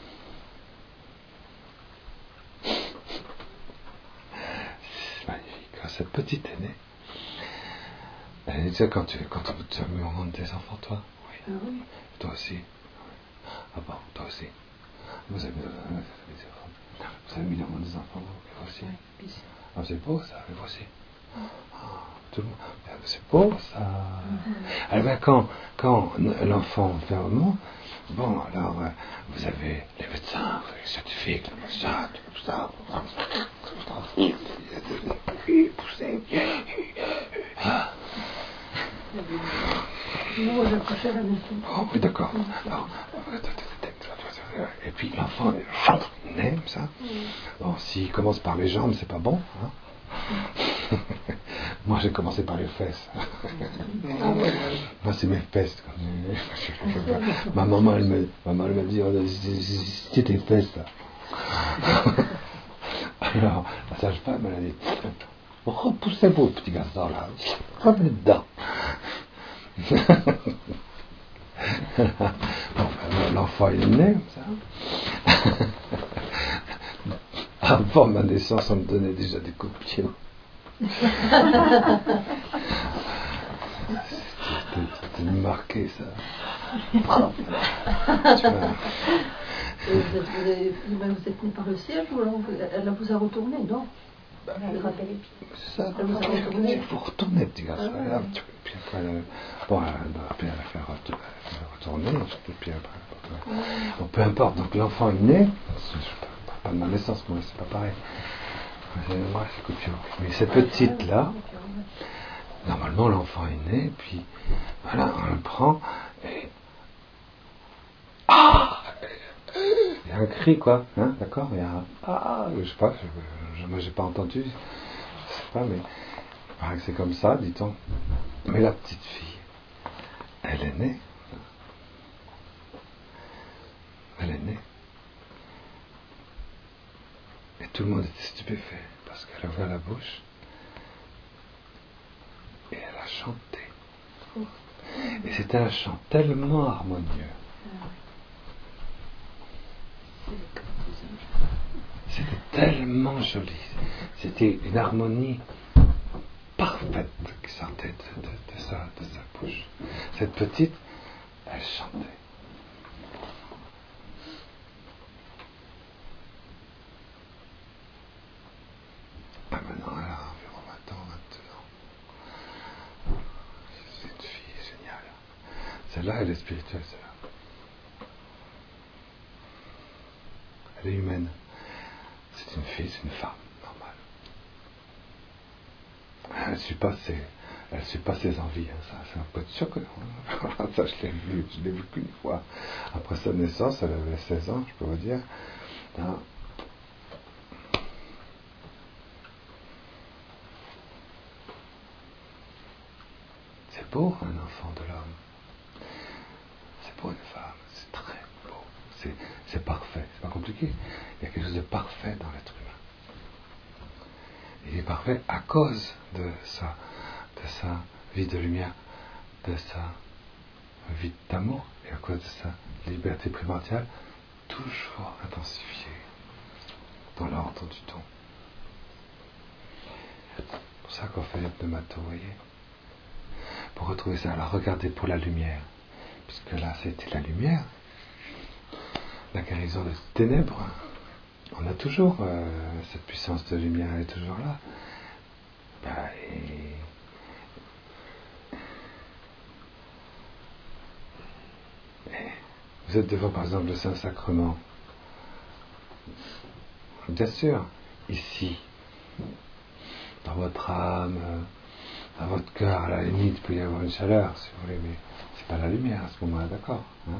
c'est magnifique. Quand cette petite est née, elle disait quand tu as mis au monde tes enfants, toi, oui. Ah oui. Toi aussi. Ah bon, toi aussi. Vous avez mis au monde des enfants, vous aussi. Ah, c'est beau ça, vous aussi. Tout le monde. C'est beau ça. Alors ben, quand l'enfant vient au monde, bon alors vous avez les médecins, vous avez les scientifiques, les médecins, tout ça. Poussez. Moi, je couchais à la maison. Oh oui, d'accord. Et puis l'enfant naît comme ça. Bon, s'il commence par les jambes, c'est pas bon. Moi, j'ai commencé par les fesses. Moi, c'est mes fesses. Ma maman, elle m'a dit, c'est tes fesses, là. Alors, la sage-femme, elle a dit, repoussez-vous, petit garçon, là. Revenez dedans. Bon, l'enfant, il est né, comme ça. Avant ma naissance, on me donnait déjà des coups de pied. C'était marqué, ça. Vous êtes né par le ciel ou alors elle vous a retourné, non? Elle a gratté les pieds. C'est ça, il faut retourner, petit garçon. Puis après, elle a fait retourner, puis après. Bon, peu importe, donc l'enfant est né, pas de ma naissance, moi, c'est pas pareil. Moi, c'est coupure. Mais cette petite-là, normalement, l'enfant est né, puis voilà, on le prend, et. Ah! Il y a un cri, quoi, hein, d'accord? Il y a un. Ah! Je sais pas, moi, j'ai pas entendu, je sais pas, mais. Il paraît que c'est comme ça, dit-on. Mais la petite fille, elle est née. Elle est née. Et tout le monde était stupéfait parce qu'elle ouvrait la bouche et elle a chanté. Et c'était un chant tellement harmonieux. C'était tellement joli. C'était une harmonie parfaite qui sortait de sa bouche. Cette petite, elle chantait. Ah maintenant, elle a environ 20 ans, 22 ans. C'est une fille géniale. Celle-là, elle est spirituelle, celle-là. Elle est humaine. C'est une fille, c'est une femme, normale. Elle ne suit pas ses envies. Ça on peut être sûr que ça, je l'ai vu qu'une fois. Après sa naissance, elle avait 16 ans, je peux vous dire. Non. C'est beau, un enfant de l'homme. C'est beau, une femme. C'est très beau. C'est parfait. C'est pas compliqué. Il y a quelque chose de parfait dans l'être humain. Il est parfait à cause de sa vie de lumière, de sa vie d'amour, et à cause de sa liberté primordiale, toujours intensifiée dans l'ordre du don. C'est pour ça qu'on fait les pneumatos, vous voyez. Pour retrouver ça, alors regardez pour la lumière, puisque là c'était la lumière, la guérison des ténèbres, On a toujours cette puissance de lumière, elle est toujours là. Et vous êtes devant par exemple le Saint-Sacrement. Bien sûr, ici, dans votre âme, dans votre cœur, à la limite, il peut y avoir une chaleur, si vous voulez, mais c'est pas la lumière à ce moment-là, d'accord, hein?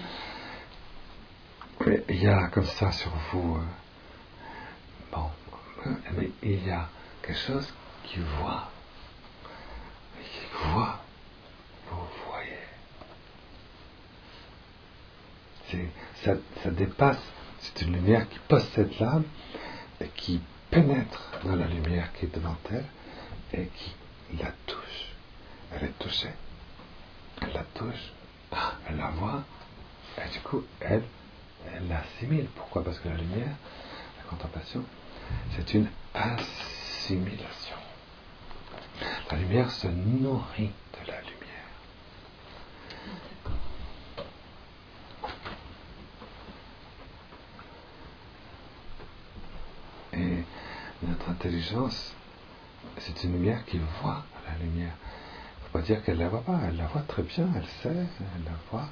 Mais il y a comme ça sur vous, mais il y a quelque chose qui voit, vous voyez. Ça dépasse, c'est une lumière qui possède l'âme et qui pénètre dans la lumière qui est devant elle et qui la touche. Elle est touchée, elle la touche, elle la voit, et du coup, elle l'assimile. Pourquoi? Parce que la lumière, la contemplation, c'est une assimilation. La lumière se nourrit de la lumière. Et notre intelligence, c'est une lumière qui voit la lumière. Il ne faut pas dire qu'elle ne la voit pas, elle la voit très bien, elle sait, elle la voit.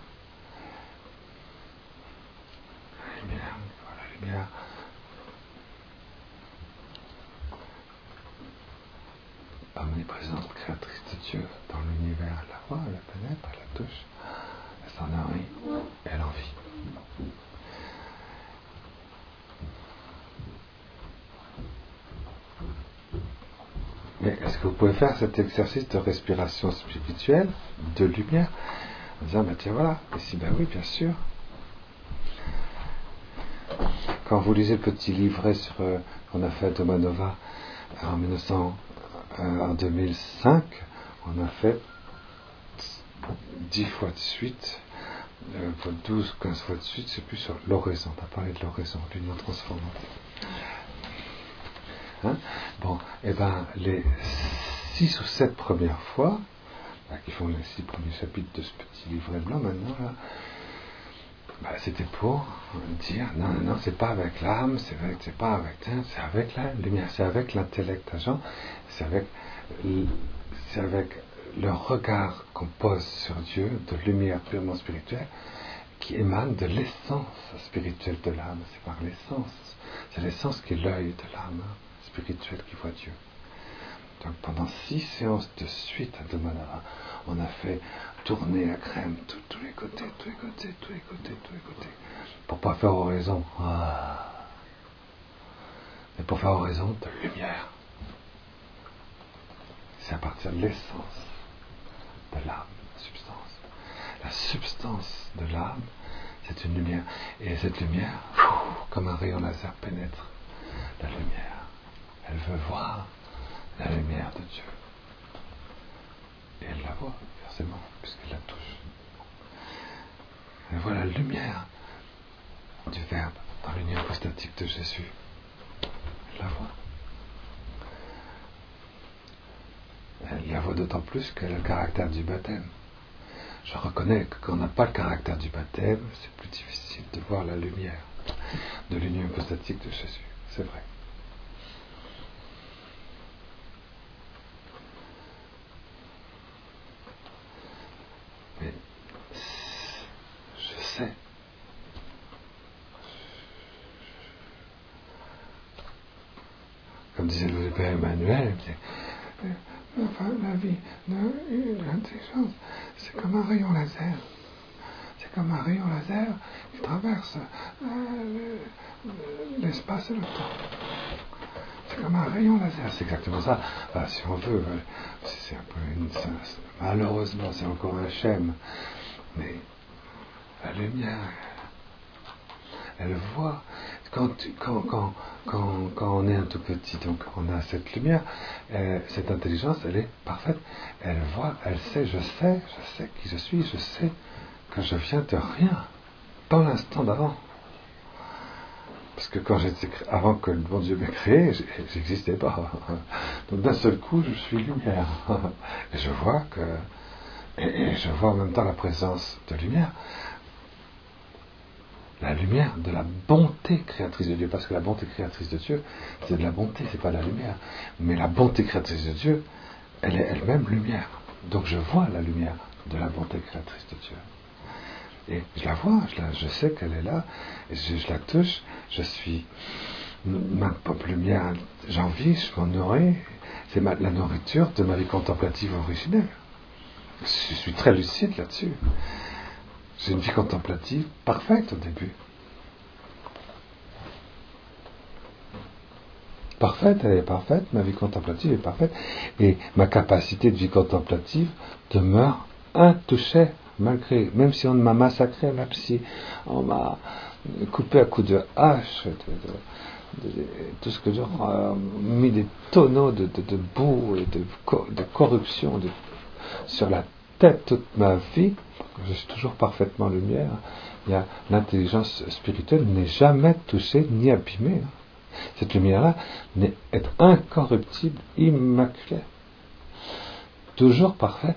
La lumière. Omniprésente, créatrice de Dieu dans l'univers, elle la voit, elle la pénètre, elle la touche, elle s'en nourrit, elle en vit. Mais est-ce que vous pouvez faire cet exercice de respiration spirituelle, de lumière, en disant, tiens voilà, ici, oui, bien sûr. Quand vous lisez le petit livret qu'on a fait à Thomas Nova en 2005, on a fait 10 fois de suite, 12, 15 fois de suite, c'est plus sur l'oraison. On a parlé de l'oraison, l'union transformante. Hein? Les 6 ou 7 premières fois, qui font les 6 premiers chapitres de ce petit livret blanc maintenant, là, c'était pour dire non, c'est pas avec l'âme, c'est avec la lumière, c'est avec l'intellect agent, c'est avec le regard qu'on pose sur Dieu, de lumière purement spirituelle, qui émane de l'essence spirituelle de l'âme. C'est par l'essence, c'est l'essence qui est l'œil de l'âme spirituelle qui voit Dieu. Donc pendant 6 séances de suite à Domanara, on a fait tourner la crème tous les côtés, pour pas faire oraison, mais pour faire oraison de lumière. C'est à partir de l'essence de l'âme, la substance. La substance de l'âme, c'est une lumière, et cette lumière, comme un rayon laser, pénètre la lumière. Elle veut voir la lumière de Dieu. Et elle la voit, forcément, puisqu'elle la touche. Elle voit la lumière du Verbe dans l'union apostatique de Jésus. Elle la voit. Elle la voit d'autant plus qu'elle a le caractère du baptême. Je reconnais que quand on n'a pas le caractère du baptême, c'est plus difficile de voir la lumière de l'union apostatique de Jésus. C'est vrai. Mais je sais. Comme disait le Père Emmanuel, la vie de l'intelligence, c'est comme un rayon laser. C'est comme un rayon laser qui traverse l'espace et le temps. C'est comme un rayon laser, c'est exactement ça. Si on veut, c'est un peu malheureusement, c'est encore un schème. Mais la lumière, elle voit. Quand on est un tout petit, donc on a cette lumière, cette intelligence, elle est parfaite. Elle voit, elle sait, je sais qui je suis, je sais que je viens de rien, dans l'instant d'avant. Parce que avant que le bon Dieu m'ait créé, j'existais pas. Donc d'un seul coup, je suis lumière. Et je vois et je vois en même temps la présence de lumière. la lumière de la bonté créatrice de Dieu, parce que la bonté créatrice de Dieu, c'est de la bonté, c'est pas de la lumière. Mais la bonté créatrice de Dieu, elle est elle-même lumière. Donc je vois la lumière de la bonté créatrice de Dieu. Et je la vois, je sais qu'elle est là, et je la touche, je suis ma propre lumière, j'en vis, je m'en nourris, c'est la nourriture de ma vie contemplative originelle. Je suis très lucide là-dessus. J'ai une vie contemplative parfaite au début. Parfaite, elle est parfaite, ma vie contemplative est parfaite, et ma capacité de vie contemplative demeure intouchée, malgré, même si on m'a massacré, même si on m'a coupé à coups de hache, tout ce que je mis des tonneaux de boue et de corruption sur la tête toute ma vie, je suis toujours parfaitement lumière. L'intelligence spirituelle n'est jamais touchée ni abîmée. Cette lumière-là est incorruptible, immaculée, toujours parfaite.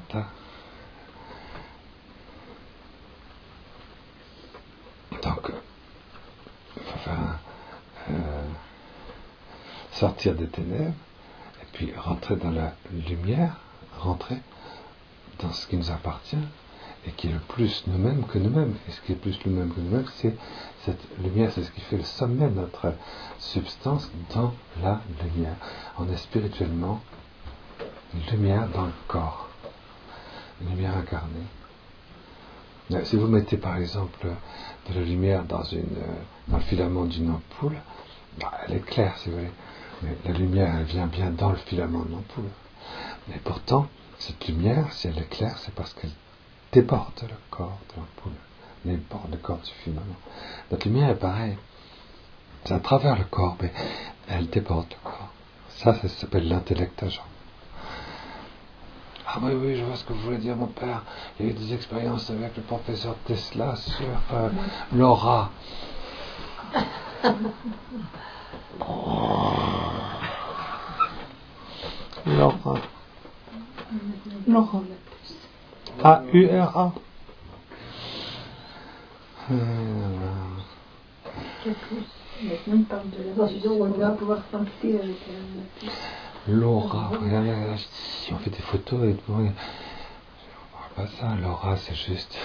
Donc, il faut faire sortir des ténèbres et puis rentrer dans la lumière, rentrer dans ce qui nous appartient et qui est le plus nous-mêmes que nous-mêmes. Et ce qui est plus nous-mêmes que nous-mêmes, c'est cette lumière, c'est ce qui fait le sommet de notre substance dans la lumière. On est spirituellement une lumière dans le corps, une lumière incarnée. Si vous mettez par exemple de la lumière dans le filament d'une ampoule, elle est claire si vous voulez, mais la lumière elle vient bien dans le filament de l'ampoule. Mais pourtant, cette lumière, si elle est claire, c'est parce qu'elle déborde le corps de l'ampoule, déborde le corps du filament. Notre lumière est pareille, c'est à travers le corps, mais elle déborde le corps. Ça s'appelle l'intellect agent. Ah oui, je vois ce que vous voulez dire, mon père. Il y a eu des expériences avec le professeur Tesla sur l'aura. L'aura. A-U-R-A. Maintenant, il parle de la vision où on va pouvoir pacter avec l'aura. Regardez, si on fait des photos et tout, on ne voit pas ça. L'aura, c'est juste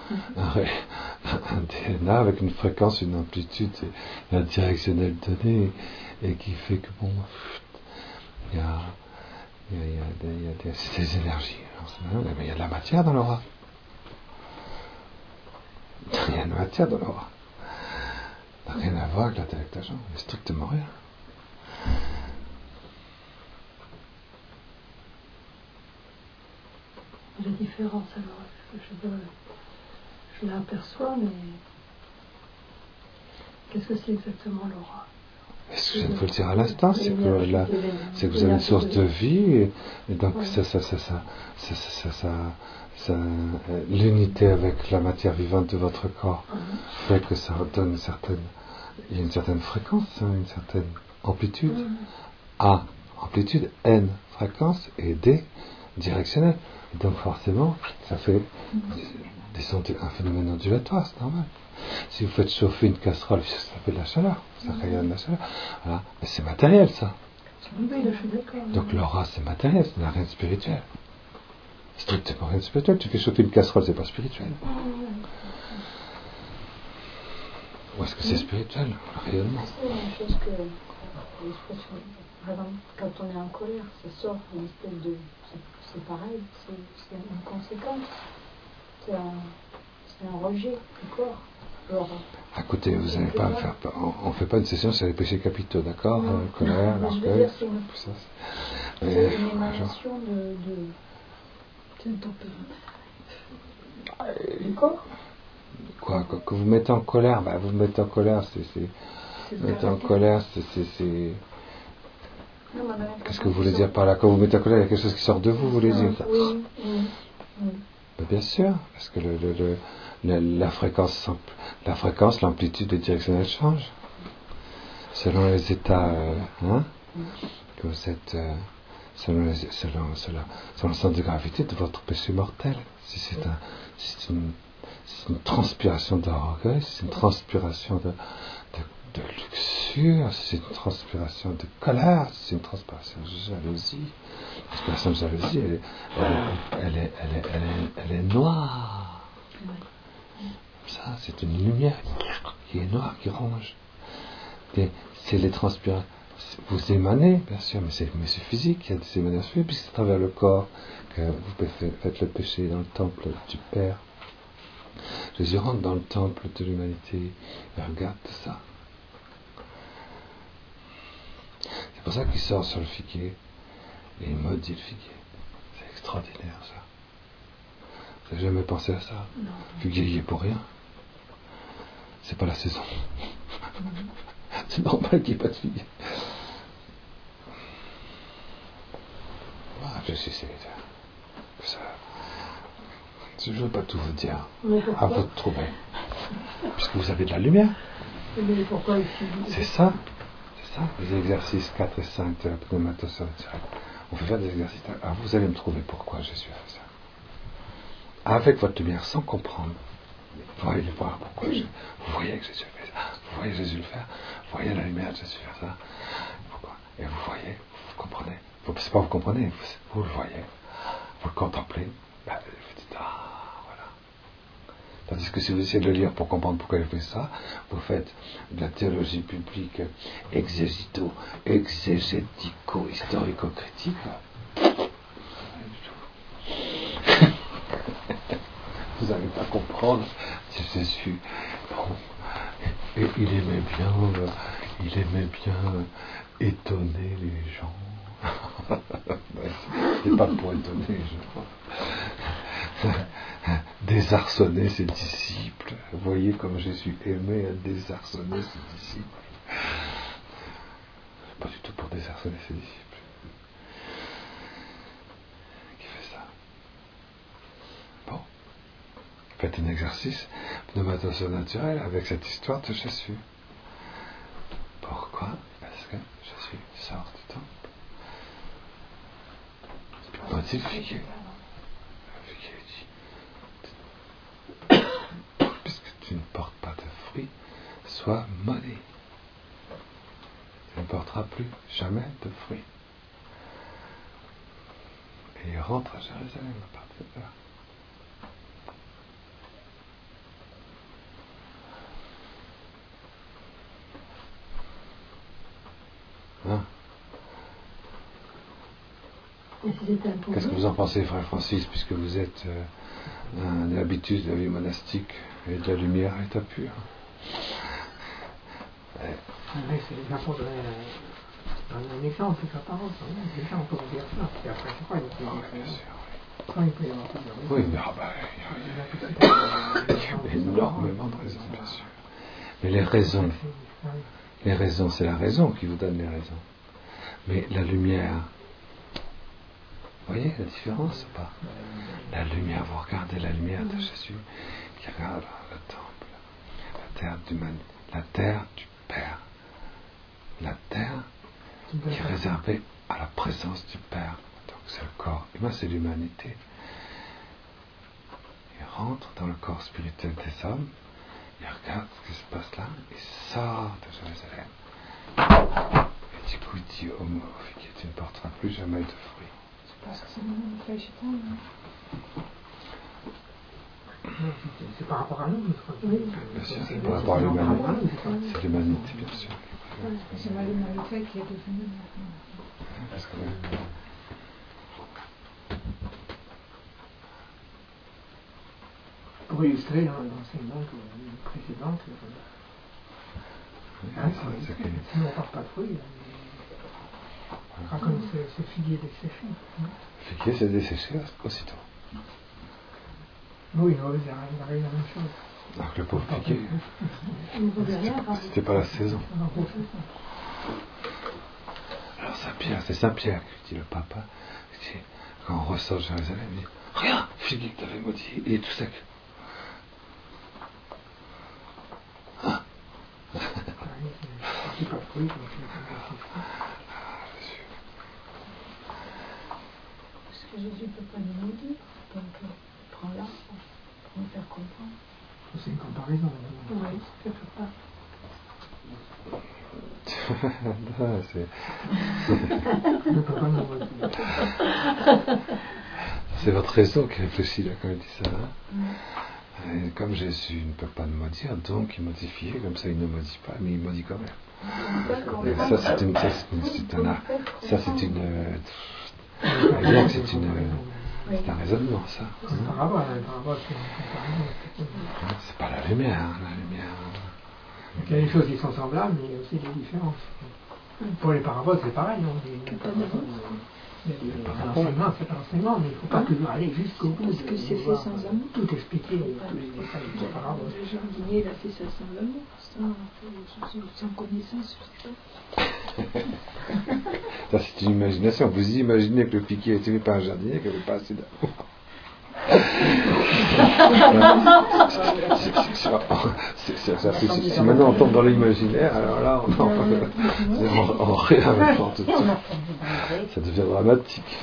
un DNA avec une fréquence, une amplitude et un directionnel donné et qui fait que bon, il y a des énergies. Mais il y a de la matière dans l'aura. Il y a de la matière dans l'aura. Ça n'a rien à voir avec l'intellect agent, mais strictement rien. La différence alors, je l'aperçois, mais qu'est-ce que c'est exactement l'aura? Ce que je viens de vous le dire à l'instant, c'est que vous avez une source de vie, et donc l'unité avec la matière vivante de votre corps fait que ça donne il y a une certaine fréquence, une certaine amplitude. A, amplitude, N, fréquence, et D, directionnel. Donc forcément, ça fait un phénomène ondulatoire, c'est normal. Si vous faites chauffer une casserole, ça fait de la chaleur, ça rayonne de la chaleur. Voilà. Mais c'est matériel, ça. Oui, je suis d'accord. Donc l'aura, c'est matériel, ce n'est rien de spirituel. Strictement rien de spirituel. Tu fais chauffer une casserole, c'est pas spirituel. Ou est-ce que c'est spirituel, le rayonnement? C'est la même chose que par exemple, quand on est en colère, ça sort une espèce de... C'est pareil, c'est une conséquence. C'est un rejet du corps. Écoutez, vous n'allez pas faire. On ne fait pas une session sur les péchés capitaux, d'accord? Colère, orgueil. C'est une émanation du corps. Quoi, que vous mettez en colère, vous mettez en colère, mettez en colère, Qu'est-ce que vous voulez dire par là? Quand vous mettez en colère, il y a quelque chose qui sort de vous, vous voulez dire? Oui. Bien sûr, parce que la fréquence, l'amplitude, le directionnel changent selon les états que vous êtes, selon le centre de gravité de votre péché mortel. Si c'est une transpiration d'orgueil, c'est une transpiration de luxure, c'est une transpiration de colère, c'est une transpiration de jalousie. La transpiration de jalousie, elle est noire. Ça, c'est une lumière qui est noire, qui ronge. Et c'est les transpirations. Vous émanez, bien sûr, mais c'est physique, il y a des émanations, puisque c'est à travers le corps que vous faites le péché dans le temple du Père. Jésus rentre dans le temple de l'humanité et regarde tout ça. C'est pour ça qu'il sort sur le figuier et il maudit le figuier. C'est extraordinaire ça. Vous n'avez jamais pensé à ça? Non. Le figuier il est pour rien. C'est pas la saison. C'est normal qu'il n'y ait pas de figuier. Je sais, ça. Je ne veux pas tout vous dire. À vous de trouver. Puisque vous avez de la lumière. Mais pourquoi ici? C'est ça. Les exercices 4 et 5 de la pneumatosphère naturelle. On fait faire des exercices. Alors vous allez me trouver pourquoi Jésus a fait ça. Avec votre lumière, sans comprendre. Vous allez voir pourquoi. Vous voyez que Jésus a fait ça. Vous voyez Jésus le faire. Vous voyez la lumière de Jésus faire ça. Pourquoi? Et vous voyez, vous comprenez. C'est pas vous comprenez, vous le voyez. Vous le contemplez. Vous dites, voilà. Tandis que si vous essayez de le lire pour comprendre pourquoi il fait ça, vous faites de la théologie publique exégético-historico-critique. Vous n'allez pas comprendre si Jésus. Bon, et il aimait bien étonner les gens. C'est pas pour étonner les gens. Désarçonner ses disciples. Vous voyez comme Jésus aimait désarçonner ses disciples. Pas du tout pour désarçonner ses disciples. Qui fait ça? Bon. Faites un exercice pneumatosphère naturelle avec cette histoire de Jésus. Pourquoi? Parce que Jésus sort du temple. Maudit le figuier. Le figuier dit, puisque tu ne portes pas de fruits, sois maudit. Tu ne porteras plus jamais de fruits. Et il rentre à Jérusalem à partir de là. Hein? Qu'est-ce que vous en pensez, frère Francis, puisque vous êtes un habitus de la vie monastique et de la lumière à l'état pur? Oui, c'est n'importe un exemple, c'est sa parole. Déjà, on peut vous dire ça. Puis après, c'est quoi? Bien sûr. Quand il peut y avoir plusieurs raisons. Oui, mais il y a énormément de raisons, bien sûr. Mais les raisons, c'est la raison qui vous donne les raisons. Mais la lumière, vous voyez la différence ou pas? La lumière, vous regardez la lumière de Jésus qui regarde le temple, la terre du Père, la terre qui est réservée à la présence du Père. Donc c'est le corps, et moi c'est l'humanité. Il rentre dans le corps spirituel des hommes, il regarde ce qui se passe là, il sort de Jérusalem. Et du coup il dit au mort, tu ne porteras plus jamais de fruits. Parce que c'est le nom de végétal. C'est par rapport à nous, je crois. Oui. Bien sûr, c'est par rapport à l'humanité. C'est l'humanité, bien sûr. C'est ma l'humanité qui est devenue. Parce que, Pour illustrer l'enseignement précédent, si on ne porte pas de fruits, comme ce figuier desséché. Le figuier s'est desséché aussitôt. Oui, il arrive la même chose. Alors que le pauvre figuier, c'était pas la saison. Alors Saint-Pierre, c'est Saint-Pierre qui dit le papa, quand on ressort de Jérusalem, il dit regarde, figuier que t'avais maudit, il est tout sec. Ah. Parce que Jésus ne peut pas nous maudire, donc prends-la pour nous faire comprendre. C'est une comparaison. Oui, quelque part. Non, c'est... Je ne peux pas me motiver. C'est votre réseau qui réfléchit là quand il dit ça. Et comme Jésus ne peut pas nous maudire, donc il modifie, comme ça il ne maudit pas, mais il maudit quand même. Et ça c'est une... C'est un raisonnement, ça. C'est pas la lumière, la lumière. Il y a des choses qui sont semblables, mais il y a aussi des différences. Pour les paraboles, c'est pareil. L'enseignement, c'est l'enseignement, mais il ne faut pas toujours aller jusqu'au bout. Parce que c'est fait sans amour. Tout expliquer, tous les détails des paraboles. Le jardinier, il a fait ça sans amour, sans connaissance, je sais pas. Ça, c'est une imagination. Vous imaginez que le piquet a été fait par un jardinier qui n'avait pas assez d'amour. Si maintenant on tombe dans l'imaginaire, alors là on réinvente tout de suite. Ça devient dramatique.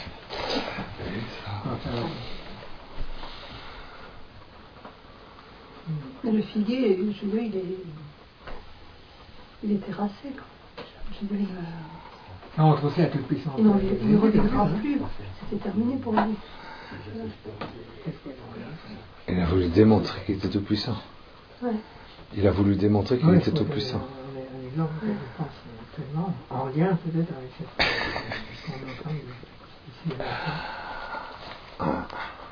Le figuier, celui-là, il est terrassé. Non, on trouve ça à toute puissance. Il ne reviendra plus. C'était terminé pour lui. Il a voulu démontrer qu'il était tout puissant. Ouais. Il a voulu démontrer qu'il était tout puissant. Un exemple, je pense, actuellement, en lien peut-être avec ce qu'on est en train de ici à la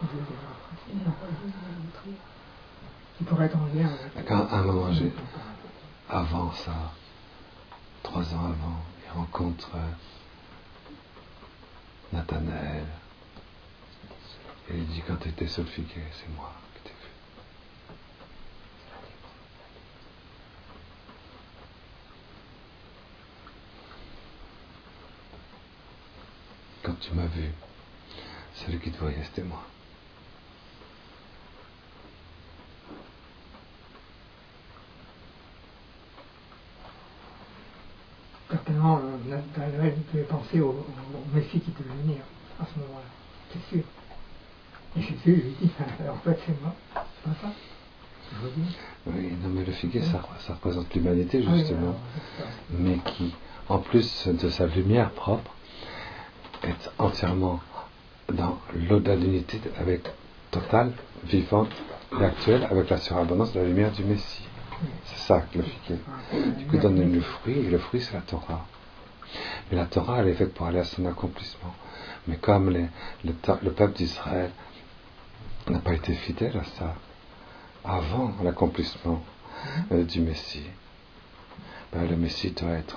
qui pourrait être en lien avec. Quand à un moment, avant ça, 3 ans avant, il rencontre Nathanaël. Et il dit, quand tu étais sur le figuier, c'est moi qui t'ai vu. Quand tu m'as vu, celui qui te voyait, c'était moi. Certainement, Nathanaël devait penser au Messie qui devait venir à ce moment-là. C'est sûr. Et Jésus lui dit, en fait c'est moi, c'est pas ça. Oui, non mais le figuier, ça représente l'humanité justement, mais qui, en plus de sa lumière propre, est entièrement dans l'au-delà de l'unité avec totale, vivante et actuelle, avec la surabondance de la lumière du Messie. C'est ça que le figuier. Du coup, donne le fruit, et le fruit c'est la Torah. Mais la Torah, elle est faite pour aller à son accomplissement. Mais comme le peuple d'Israël n'a pas été fidèle à ça avant l'accomplissement du Messie, le Messie doit être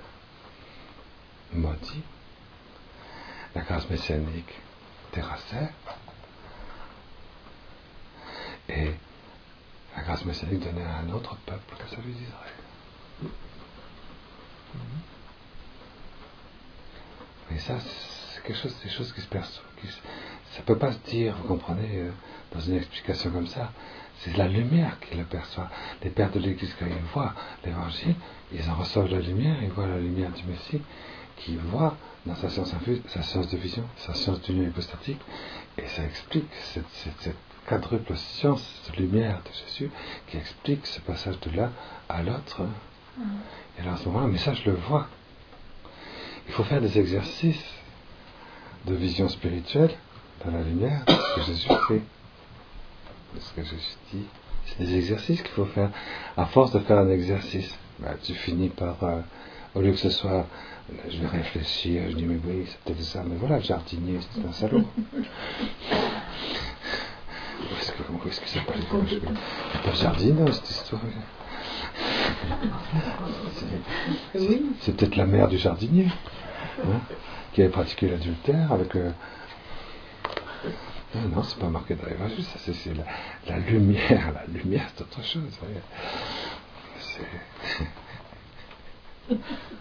maudit, la grâce messianique terrassée, et la grâce messianique donnée à un autre peuple que celui d'Israël. Et ça, c'est quelque chose, des choses qui se perçoivent. Ça ne peut pas se dire, vous comprenez, dans une explication comme ça. C'est la lumière qui le perçoit. Les pères de l'Église, quand ils voient l'Évangile, ils en reçoivent la lumière, ils voient la lumière du Messie, qui voit dans sa science infuse, sa science de vision, sa science d'union hypostatique, et ça explique cette quadruple science de lumière de Jésus, qui explique ce passage de l'un à l'autre. Et alors à ce moment-là, mais ça je le vois. Il faut faire des exercices de vision spirituelle dans la lumière, de ce que Jésus fait, de ce que Jésus dit. C'est des exercices qu'il faut faire. À force de faire un exercice, tu finis par, au lieu que ce soit, je vais réfléchir, je dis mais oui, c'est peut-être ça, mais voilà, le jardinier, c'est un salaud. Où est-ce que ça peut aller? Il n'y a pas de jardin dans cette histoire. C'est peut-être la mère du jardinier, qui avait pratiqué l'adultère avec... Non, c'est pas marqué dans l'Évangile, ça c'est la lumière. La lumière, c'est autre chose. C'est...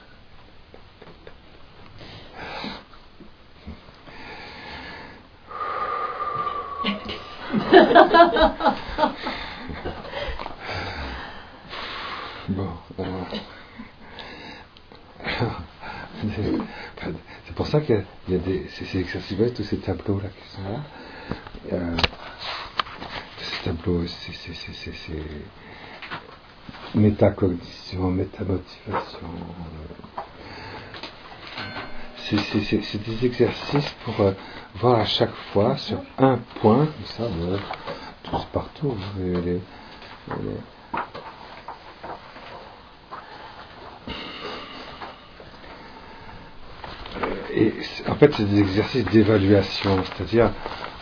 Bon, c'est pour ça qu'il y a ces exercices, tous ces tableaux là qui sont là. Ces tableau, c'est métacognition, métamotivation. C'est des exercices pour voir à chaque fois sur un point, ça, tous partout, et en fait, c'est des exercices d'évaluation, c'est-à-dire,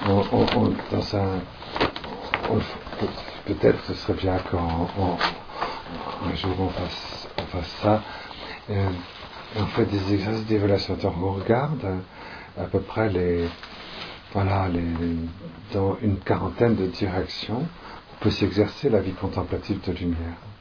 peut-être ce serait bien qu'un jour on fasse ça. On fait des exercices d'évaluation. On regarde à peu près dans une quarantaine de directions, on peut s'exercer la vie contemplative de lumière.